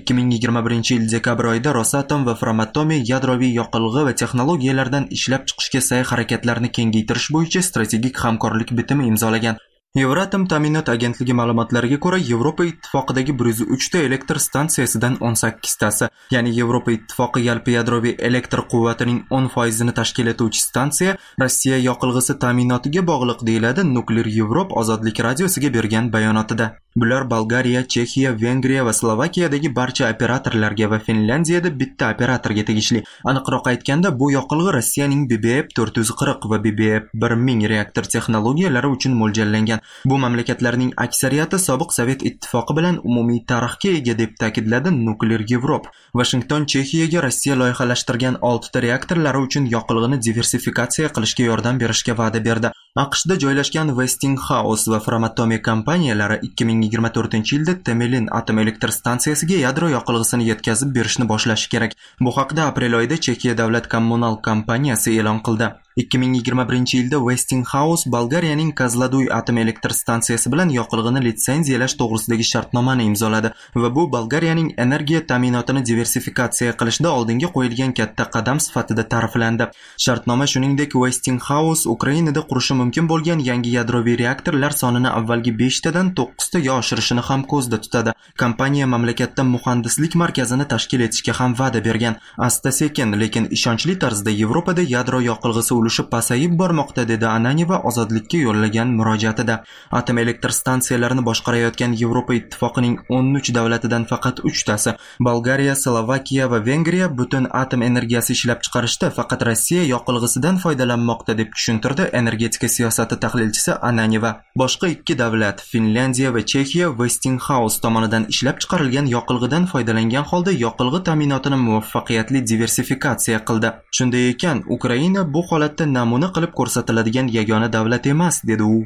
2021-yil dekabr oyida Rosatom va Framatome yadroviy yoqilg'i va texnologiyalardan ishlab chiqishga sa'y harakatlarini kengaytirish bo'yicha strategik hamkorlik bitimi imzolagan. Euratom ta'minot agentligi ma'lumotlariga ko'ra, Yevropa ittifoqidagi 103 ta elektr stansiyasidan 18 tasi, ya'ni Yevropa ittifoqi yalpi yadroviy elektr quvvatining 10% tashkil etuvchi stansiya Rossiya yoqilg'isi ta'minotiga bog'liq, deyiladi Nuklear Europe ozodlik radiosiga bergan bayonotida. Bular Bolgariya, Chexiya, Vengriya va Slovakiyadagi barcha operatorlarga va Finlandiyada bitta operatorga tegishli. Aniqroq aytganda, bu yoqilg'i Rossiyaning BBF 440 va BBF 1000 reaktor texnologiyalari uchun mo'ljallangan. Bu mamlakatlarning aksariyati sobiq Sovet ittifoqi bilan umumiy tarixga ega, deb ta'kidladi Nuclear Europe. Washington Chexiyaga Rossiya loyihalashtirgan 6 ta reaktorlari uchun yoqilg'ini diversifikatsiya qilishga yordam berishga va'da berdi. AQShda joylashgan Westinghouse va Framatome kompaniyalari 2024-yilda Temelin atom elektr stansiyasiga yadro yoqilg'isini yetkazib berishni boshlashi kerak. Bu haqda aprel oyida Chexiya davlat kommunal kompaniyasi e'lon qildi. 2021-yilda Westinghouse Bolgariyaning Kozloduy atom elektr stansiyasi bilan yoqilg'ini litsenziyalash to'g'risidagi shartnomani imzoladi va bu Bolgariyaning energiya ta'minotini diversifikatsiya qilishda oldinga qo'yilgan katta qadam sifatida ta'riflandi. Shartnoma shuningdek Westinghouse Ukrainada qurishi mumkin bo'lgan yangi yadroviy reaktorlar sonini avvalgi 5 tadan 9 taga oshirishini ham ko'zda tutadi. Kompaniya mamlakatda muhandislik markazini tashkil etishga ham va'da bergan. Asta-sekin, lekin ishonchli tarzda Yevropada yadro yoqilg'isi ulushi pasayib bormoqda, dedi Ananyeva ozodlikka yo'llagan murojaatida. Atom elektr stansiyalarini boshqarayotgan Yevropa ittifoqining 13 davlatidan faqat 3 tasi, Bolgariya, Slovakiya va Vengriya butun atom energiyasi ishlab chiqarishda faqat Rossiya yoqilg'isidan foydalanmoqda, deb tushuntirdi energetika siyosati tahlilchisi Ananyeva. Boshqa 2 davlat, Finlandiya va Chexiya, Westinghouse tomonidan ishlab chiqarilgan yoqilg'idan foydalangan holda yoqilg'i ta'minotini muvaffaqiyatli diversifikatsiya qildi. Shunday ekan, Ukraina bu holatda namuna qilib ko'rsatiladigan yagona davlat emas, dedi u.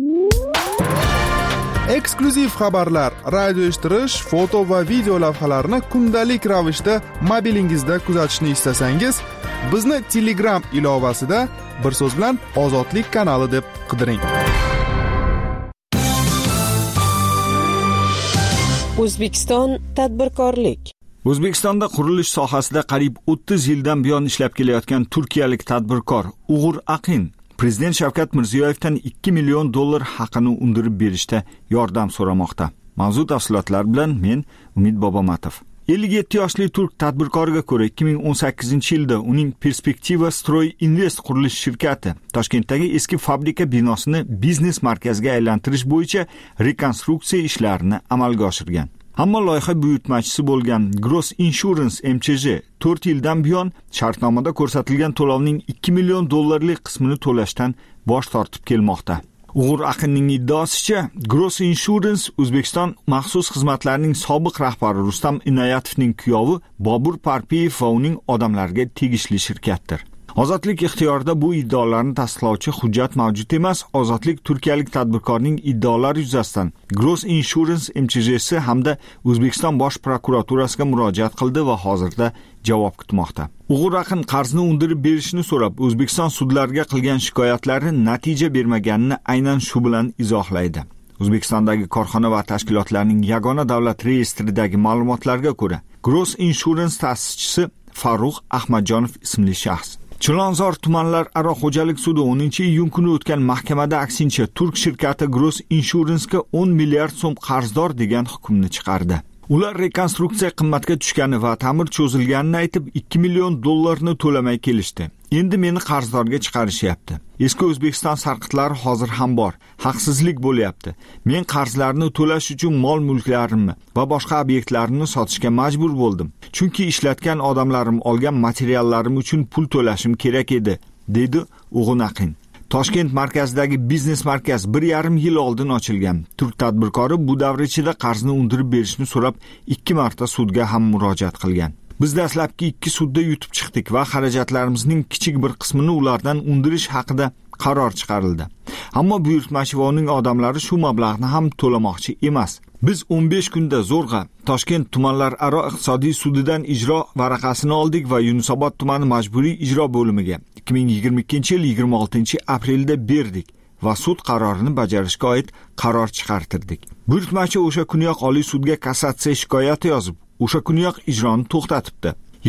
Eksklyuziv xabarlar, radio eshittirish, foto va video lavhalarni kundalik ravishda mobilingizda kuzatishni istasangiz, bizni Telegram ilovasida bir so'z bilan Ozodlik kanali deb qidiring. O'zbekiston tadbirkorlik. O'zbekistonda qurilish sohasida qariyb 30 yildan buyon ishlab kelayotgan turkiyalik tadbirkor Uğur Aqin Prezident Shavkat Mirziyoyevdan $2 million haqini undirib berishda yordam so'ramoqda. Mavzu tafsilotlar bilan men Umid Bobomatov. 57 yoshli turk tadbirkoriga ko'ra 2018-yilda uning Perspektiva Stroy Invest qurilish shirkati Toshkentdagi eski fabrika binosini biznes markaziga aylantirish bo'yicha rekonstruksiya ishlarini amalga oshirgan. Ammo loyiha buyurtmachisi bo'lgan Gross Insurance MCJ 4 yildan buyon shartnomada ko'rsatilgan to'lovning $2 million qismini to'lashdan bosh tortib kelmoqda. Uğur Aqinning iddaosicha, Gross Insurance O'zbekiston maxsus xizmatlarining sobiq rahbari Rustam Inoyatovning kuyovi Bobur Parpiyev va uning odamlariga tegishli shirkatdir. Ozodlik ixtiyorida bu iddaolarni tasdiqlovchi hujjat mavjud emas. Ozodlik turkiyalik tadbirkorning iddaolari yuzasidan Gross Insurance MCJsi hamda O'zbekiston bosh prokuraturasiga murojaat qildi va hozirda javob kutmoqda. Uğur Aqin qarzni undirib berishni so'rab, O'zbekiston sudlariga qilgan shikoyatlari natija bermaganini aynan shu bilan izohlaydi. O'zbekistondagi korxona va tashkilotlarning yagona davlat reyestridagi ma'lumotlarga ko'ra, Gross Insurance ta'sischisi Farruh Ahmadjonov ismli shaxs Chilonzor tumanlararo xo'jalik sudi 10-iyun kuni o'tgan mahkamada aksincha turk shirkati Gross Insurance'ga 10 milliard so'm qarzdor degan hukmni chiqardi. Ular rekonstruksiya qimmatga tushgani va ta'mir cho'zilganini aytib $2 million to'lamay kelishdi. Endi meni qarzdorga chiqarishyapti. Eski O'zbekiston sarqitlari hozir ham bor. Haqsizlik bo'lyapti. Men qarzlarni to'lash uchun mol-mulklarimni va boshqa obyektlarimni sotishga majbur bo'ldim. Chunki ishlatgan odamlarim olgan materiallarim uchun pul to'lashim kerak edi, dedi Uğur Aqin. Toshkent markazidagi biznes markaz 1,5 yil oldin ochilgan. Turk tadbirkori bu davr ichida qarzni undirib berishni so'rab 2 marta sudga ham murojaat qilgan. Biz dastlabki 2 sudda yutib chiqdik va xarajatlarimizning kichik bir qismini ulardan undirish haqida qaror chiqarildi. Ammo buyurtmachi va uning odamlari shu mablag'ni ham to'lamoqchi emas. Biz 15 kunda zo'rg'a Toshkent tumanlararo iqtisodiy sudidan ijro varaqasini oldik va Yunusobod tumani majburiy ijro bo'limiga 2022-yil 26 aprelda berdik va sud qarorini bajarishga oid qaror chiqartirdik. Buyurtmachi o'sha kuniyoq Oliy sudga kassatsiya shikoyati yozib, o'sha kuniyoq ijroni to'xtatibdi.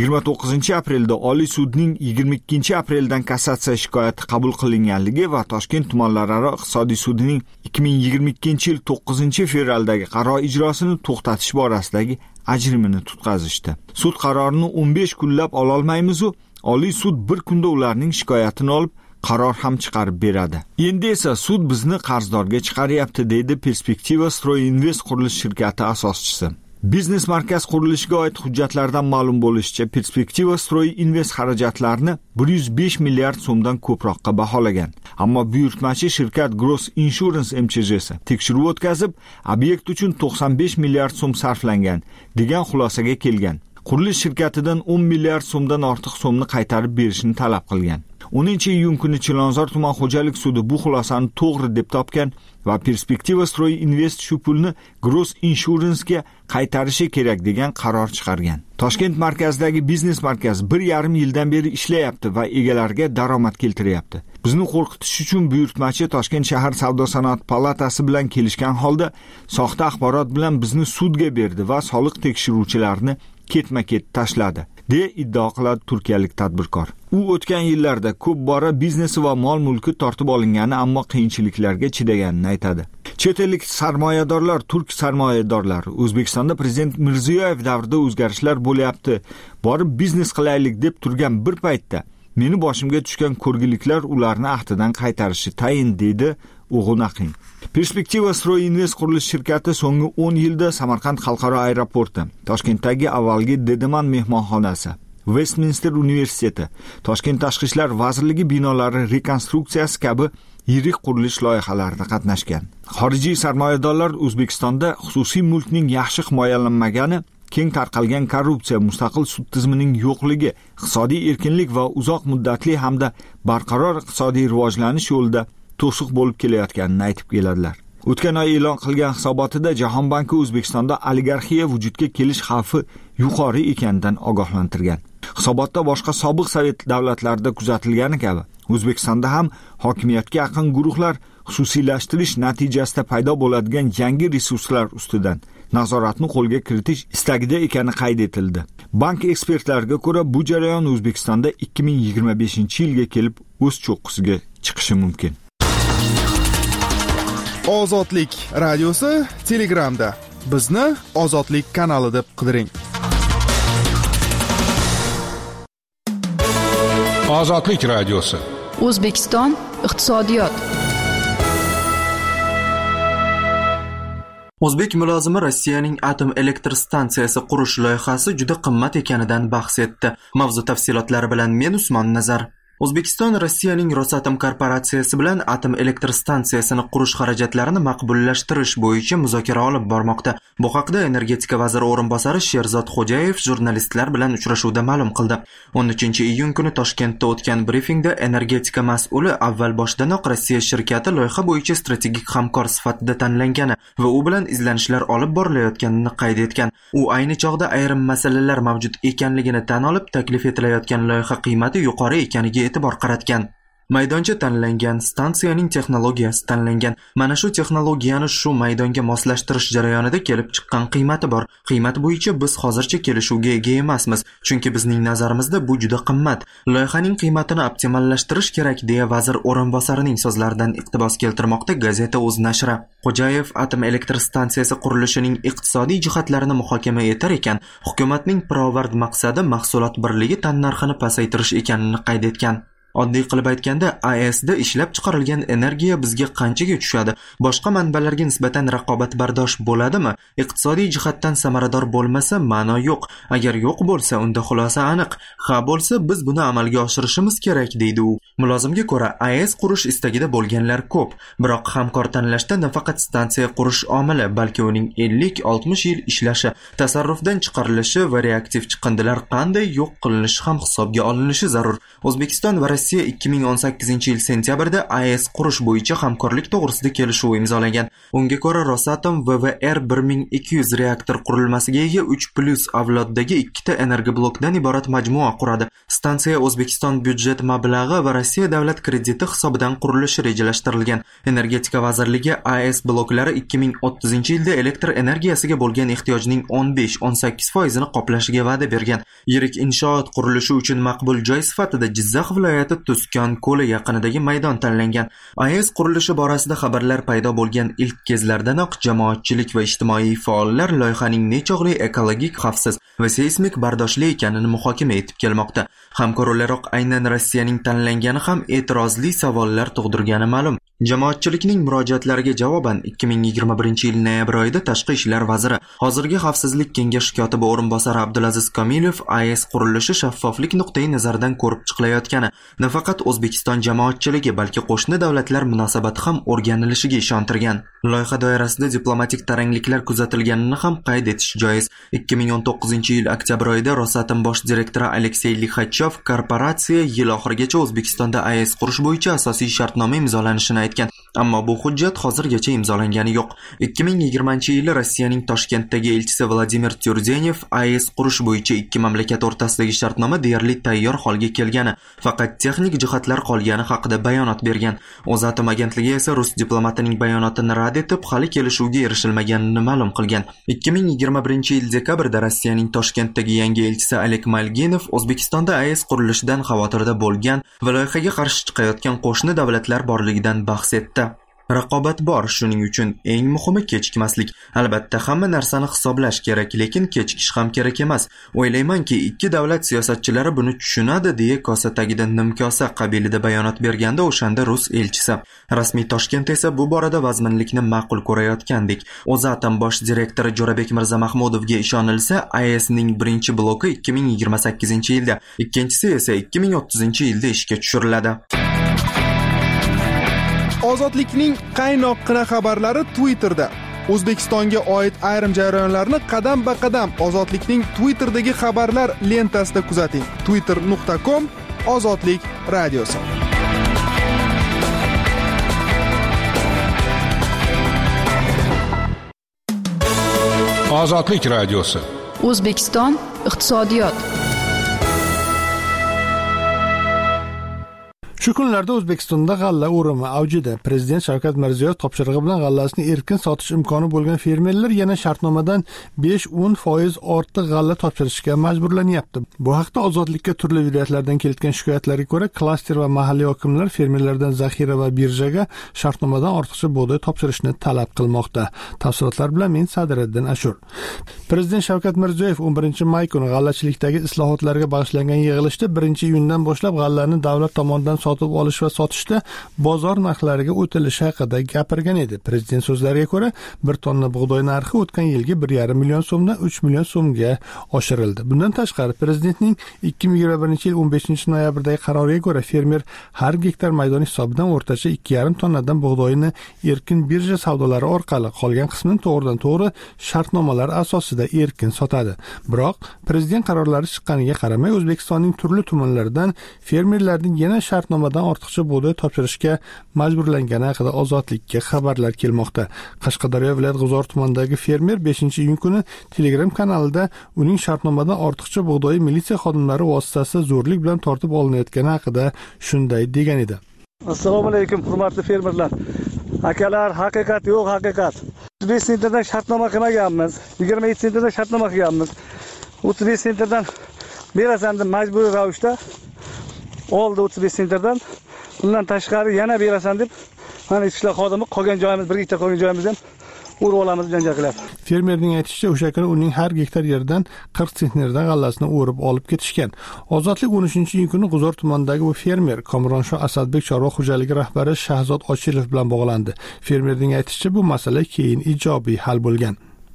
29 aprelda Oliy sudning 22 apreldan kassatsiya shikoyati qabul qilinganligi va Toshkent tumanlararo iqtisodiy sudining 2022-yil 9-fevraldagi qaror ijrosini to'xtatish borasidagi ajrimini tutqazishdi. Sud qarorini 15 kunlab ola olmaymiz-u, Oliy sud bir kunda ularning shikoyatini olib qaror ham chiqarib beradi. Endi esa sud bizni qarzdorga chiqaryapti, deydi Perspektiva Stroy Invest qurilish shirkati asoschisi. Biznes markaz qurilishiga oid hujjatlardan ma'lum bo'lishicha, Perspektiva Stroy Invest xarajatlarini 105 milliard so'mdan ko'proqqa baholagan. Ammo buyurtmachi shirkat Gross Insurance MCJ'si tekshiruv o'tkazib, obyekt uchun 95 milliard so'm sarflangan degan xulosaga kelgan. Qurilish shirkatidan 10 milliard so'mdan ortiq so'mni qaytarib berishni talab qilgan. 10-iyun kuni Chilonzor tuman xo'jalik sudi bu xulosani to'g'ri deb topgan va Perspektiva Stroy Invest shu pulni Gross Insurance'ga qaytarishi kerak degan qaror chiqargan. Toshkent markazidagi biznes markaz 1,5 yildan beri ishlayapti va egalariga daromad keltiryapti. Bizni qo'rqitish uchun buyurtmachi Toshkent shahar savdo-sanoat palatasi bilan kelishgan holda soxta axborot bilan bizni sudga berdi va soliq tekshiruvchilarini ketma-ket tashladi, deya iddao qiladi turkiyalik tadbirkor. U o'tgan yillarda ko'p bora biznesi va mol-mulki tortib olingani, ammo qiyinchiliklarga chidaganini aytadi. Chet ellik sarmoyadorlar, turk sarmoyadorlari O'zbekistonda prezident Mirziyoyev davrida o'zgarishlar bo'lyapti, borib biznes qilaylik deb turgan bir paytda meni boshimga tushgan ko'rgiliklar ularni ahdidan qaytarishi tayin, deydi O'g'unaqin. Perspektiva Stroy Invest qurilish shirkati so'nggi 10 yilda Samarqand xalqaro aeroporti, Toshkentdagi avvalgi Dedeman mehmonxonasi, Westminster universiteti, Toshkent tashqi ishlar vazirligi binolari rekonstruksiyasi kabi yirik qurilish loyihalarida qatnashgan. Xorijiy sarmoyadorlar O'zbekistonda xususiy mulkning yaxshi himoyalanmagani, keng tarqalgan korrupsiya, mustaqil sud tizimining yo'qligi, iqtisodiy erkinlik va uzoq muddatli hamda barqaror iqtisodiy rivojlanish yo'lida to'siq bo'lib kelayotganini aytib keladilar. O'tgan oy e'lon qilgan hisobotida Jahon banki O'zbekistonda oligarxiya vujudga kelish xavfi yuqori ekanidan ogohlantirgan. Hisobotda boshqa sobiq sovet davlatlarida kuzatilgani kabi O'zbekistonda ham hokimiyatga yaqin guruhlar xususiylashtirish natijasida paydo bo'ladigan yangi resurslar ustidan nazoratni qo'lga kiritish istagida ekani qayd etildi. Bank ekspertlariga ko'ra, bu jarayon O'zbekistonda 2025-yilga kelib o'z cho'qqisiga chiqishi mumkin. Ozodlik radiosi Telegramda. Bizni Ozodlik kanali deb qidiring. Ozodlik radiosi. O'zbekiston iqtisodiyot. O'zbek mulozimi Rossiyaning atom elektr stansiyasi qurish loyihasi juda qimmat ekanidan bahs etdi. Mavzu tafsilotlari bilan men Usmon Nazar. O'zbekiston Rossiyaning Rosatom korporatsiyasi bilan atom elektr stansiyasini qurish xarajatlarini maqbullashtirish bo'yicha muzokara olib bormoqda. Bu haqda energetika vaziri o'rinbosari Sherzod Xo'jayev jurnalistlar bilan uchrashuvda ma'lum qildi. 13-iyun kuni Toshkentda o'tgan brifingda energetika mas'uli avval boshdanoq Rossiya shirkati loyiha bo'yicha strategik hamkor sifatida tanlangani va u bilan izlanishlar olib borilayotganini qayd etgan. U ayni chog'da ayrim masalalar mavjud ekanligini tan olib, taklif etilayotgan loyiha qiymati yuqori ekaniga e'tibor qaratgan. Maydoncha tanlangan, stansiyaning texnologiyasi tanlangan. Mana shu texnologiyani shu maydonga moslashtirish jarayonida kelib chiqqan qiymati bor. Qiymat bo'yicha biz hozircha kelishuvga ega emasmiz, chunki bizning nazarimizda bu juda qimmat. Loyihaning qiymatini optimallashtirish kerak, deya vazir o'rinbosarining so'zlaridan iqtibos keltirmoqda gazeta O'z nashri. Xo'jayev atom elektr stansiyasi qurilishining iqtisodiy jihatlarini muhokama etar ekan, hukumatning pirovard maqsadi mahsulot birligi tannarxini pasaytirish ekanini qayd etgan. Oddiy qilib aytganda, AESda ishlab chiqarilgan energiya bizga qanchaga tushadi? Boshqa manbalarga nisbatan raqobatbardosh bo'ladimi? Iqtisodiy jihatdan samarador bo'lmasa, ma'no yo'q. Agar yo'q bo'lsa, unda xulosa aniq. Ha bo'lsa, biz buni amalga oshirishimiz kerak, deydi u. Mulozimga ko'ra, AES qurish istagida bo'lganlar ko'p, biroq hamkor tanlashda nafaqat stansiya qurish omili, balki uning 50-60 yil ishlashi, tasarrufdan chiqarilishi va reaktiv chiqindilar qanday yo'q qilinishi ham hisobga olinishi zarur. O'zbekiston va Rossiya 2018-yil sentyabrda AES qurish bo'yicha hamkorlik to'g'risida kelishuv imzolagan. Unga ko'ra Rosatom VVR 1200 reaktor qurilmasiga ega 3+ avloddagi 2 ta energoblokdan iborat majmua quradi. Stansiya O'zbekiston byudjet mablag'i va Rossiya davlat krediti hisobidan qurilishi rejalashtirilgan. Energetika vazirligi AES bloklari 2030-yilda elektr energiyasiga bo'lgan ehtiyojning 15-18% qoplashiga va'da bergan. Yirik inshoot qurilishi uchun maqbul joy sifatida Jizzax viloyati Tuzkon ko'li yaqinidagi maydon tanlangan. AES qurilishi borasida xabarlar paydo bo'lgan ilk kezlardanoq jamoatchilik va ijtimoiy faollar loyihaning nechog'li ekologik, xavfsiz va seysmik bardoshli ekanini muhokama etib kelmoqda. Hamkor o'laroq aynan Rossiyaning tanlangani ham e'tirozli savollar tug'dirgani ma'lum. Jamoatchilikning murojaatlariga javoban 2021-yil noyabr oyida Tashqi ishlar vaziri, hozirgi Xavfsizlik kengashi kotibi o'rinbosari Abdulaziz Komilov AES qurilishi shaffoflik nuqtai nazaridan ko'rib chiqilayotgani, nafaqat O'zbekiston jamoatchiligi, balki qo'shni davlatlar munosabati ham o'rganilishiga ishontirgan. Loyiha doirasida diplomatik tarangliklar kuzatilganini ham qayd etish joiz. 2019-yil oktyabr oyida Rosatom bosh direktori Aleksey Lixachov korporatsiya yil oxirigacha O'zbekistonda AES qurish bo'yicha asosiy shartnoma imzolanishini aytgan. Ammo bu hujjat hozirgacha imzolangani yo'q. 2020-yili Rossiyaning Toshkentdagi elchisi Vladimir Tyurdenev AES qurish bo'yicha ikki mamlakat o'rtasidagi shartnoma deyarli tayyor holga kelgani, faqat texnik jihatlar qolgani haqida bayonot bergan. O'zatom agentligi esa rus diplomatining bayonotini rad etib, hali kelishuvga erishilmaganini ma'lum qilgan. 2021-yil dekabrda Rossiyaning Toshkentdagi yangi elchisi Oleg Malginov O'zbekistonda AES qurilishidan xavotirda bo'lgan va loyihaga qarshi chiqayotgan qo'shni davlatlar borligidan bahs etdi. Raqobat bor, shuning uchun eng muhimi kechikmaslik. Albatta hamma narsani hisoblash kerak, lekin kechikish ham kerak emas. O'ylaymanki, ikki davlat siyosatchilari buni tushunadi, deya kosa tagida nimkosa qabilida bayonot berganda o'shanda rus elchisi. Rasmiy Toshkent esa bu borada vazminlikni ma'qul ko'rayotgandek. O'zatom bosh direktori Jo'rabek Mirzamahmudovga ishonilsa, AESning birinchi bloki 2028-yilda, ikkinchisi esa 2030-yilda ishga tushiriladi. Ozodlikning qaynoqqina xabarlari Twitterda. O'zbekistonga oid ayrim jarayonlarni qadam-ba-qadam Ozodlikning Twitterdagi xabarlar lentasida kuzating. twitter.com Ozodlik radiosi. Ozodlik radiosi. O'zbekiston iqtisodiyot. Shu kunlarda O'zbekistonda g'alla o'rimi avjida. Prezident Shavkat Mirziyoyev topshirig'i bilan g'allasini erkin sotish imkoni bo'lgan fermerlar yana shartnomadan 5-10% ortiq g'alla topshirishga majburlanyapti. Bu haqda Ozodlikka turli viloyatlardan kelgan shikoyatlarga ko'ra, klaster va mahalliy hokimlar fermerlardan zaxira va birjaga shartnomadan ortiqcha bug'doy topshirishni talab qilmoqda. Tafsilotlar bilan men Sadiriddin Ashur. Prezident Shavkat Mirziyoyev 11-may kuni g'allachilikdagi islohotlarga bag'ishlangan yig'ilishda 1-iyundan boshlab g'allani davlat tomonidan sotib olish va sotishda bozor narxlariga o'tilishi haqida gapirgan edi. Prezident so'zlariga ko'ra, 1 tonna bug'doy narxi o'tgan yilgi 1,5 million so'mdan 3 million so'mga oshirildi. Bundan tashqari, prezidentning 2021-yil 15-noyabrdagi qaroriga ko'ra, fermer har gektar maydon hisobidan o'rtacha 2,5 tonnadan bug'doyni erkin birja savdolari orqali, qolgan qismini to'g'ridan-to'g'ri shartnomalar asosida erkin sotadi. Biroq, prezident qarorlari chiqqaniga qaramay, O'zbekistonning turli tumanlaridan fermerlarning yana shartnomadan ortiqcha bug'doy topshirishga majburlangani haqida Ozodlikka xabarlar kelmoqda. Qashqadaryo viloyat G'uzor tumanidagi fermer 5-iyun kuni Telegram kanalida uning shartnomadan ortiqcha bug'doyi militsiya xodimlari vositasida zo'rlik bilan tortib olinayotgani haqida shunday degan edi. Assalomu alaykum, hurmatli fermerlar. Akalar, haqiqat yo'q, haqiqat. 35 sentrdan shartnoma qilmaganmiz. 27 sentrdan shartnoma qilganmiz. 35 sentrdan berasan deb majburiy ravishda oldi 35 sentrdan. Bundan tashqari yana berasan deb mana ishlar xodimi qolgan joyimiz, 1 gektar qolgan joyimizni ham urib olamiz janjal qilyapti. Fermerning aytishicha, o'sha kuni uning har gektar yerdan 40 sentnerdan g'allasini o'rib olib ketishgan. Ozodlik 13-iyun kuni G'uzor tumanidagi bu fermer Komronsho Asadbek chorva xo'jaligi rahbari Shahzod Ochilov bilan bog'landi. Fermerning aytishicha, bu masala keyin ijobiy hal bo'lgan.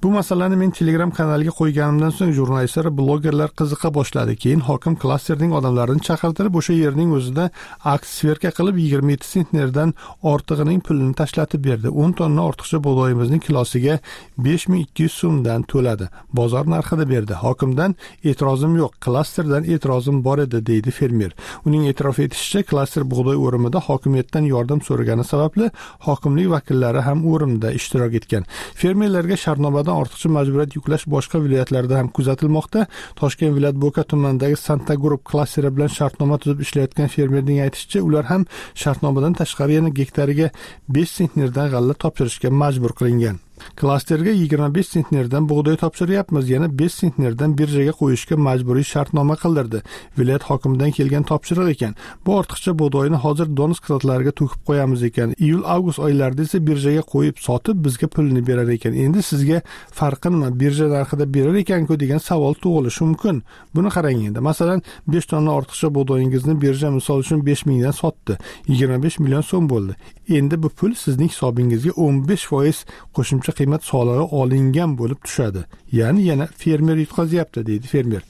Bu masalani men Telegram kanaliga qo'yganimdan so'ng jurnalistlar, blogerlar qiziqa boshladi. Keyin hokim klasterning odamlarini chaqirtirib, o'sha yerning o'zida aks sverka qilib 27 sentnerdan ortig'ining pulini tashlatib berdi. 10 tonna ortiqcha bug'doyimizning kilosiga 5200 so'mdan to'ladi. Bozor narxida berdi. Hokimdan e'tirozim yo'q, klasterdan e'tirozim bor edi, deydi fermer. Uning e'tirof etishicha, klaster bug'doy o'rimida hokimiyatdan yordam so'ragani sababli hokimlik vakillari ham o'rimda ishtirok etgan. Fermerlarga shartnomadan ortiqcha majburiyat yuklash boshqa viloyatlarda ham kuzatilmoqda. Toshkent viloyat Bo'ka tumanidagi Santa Group klasteri bilan shartnoma tuzib ishlayotgan fermerning aytishicha, ular ham shartnomadan tashqari yana gektariga 5 sentnerdan g'alla topshirishga majbur qilingan. Klasterga 25 sentnerdan bug'doy topshiryapmiz, yana 5 sentnerdan birjaga qo'yishga majburiy shartnoma qildirdi. Viloyat hokimidan kelgan topshiriq ekan. Bu ortiqcha bug'doyni hozir donus skladlariga to'kib qo'yamiz ekan. Iyul-avgust oylarida esa birjaga qo'yib sotib bizga pulni berar ekan. Endi sizga farqi nima? Birja narxida berar ekan-ku degan savol tug'ilishi mumkin. Buni qarang endi. Masalan, 5 tonna ortiqcha bug'doyingizni birja misol uchun 5 mingdan sotdi. 25 million so'm bo'ldi. Endi bu pul sizning hisobingizga 15% qo'shimcha qiymat solig'i olingan bo'lib tushadi. Ya'ni yana fermer yutqazyapti, deydi fermer.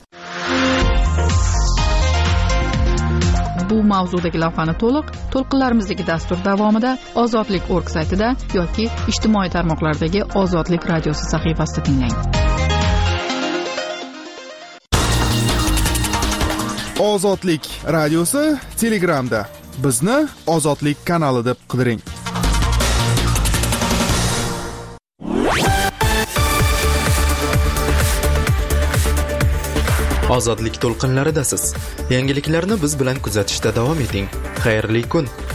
Bu mavzudagi lavhani to'lqinlarimizdagi dastur davomida ozodlik.org saytida yoki ijtimoiy tarmoqlardagi Ozodlik radiosi sahifasida tinglang. Ozodlik radiosi Telegramda. Bizni Ozodlik kanali deb qidiring. Ozodlik to'lqinlaridasiz. Yangiliklarni biz bilan kuzatishda davom eting. Xayrli kun.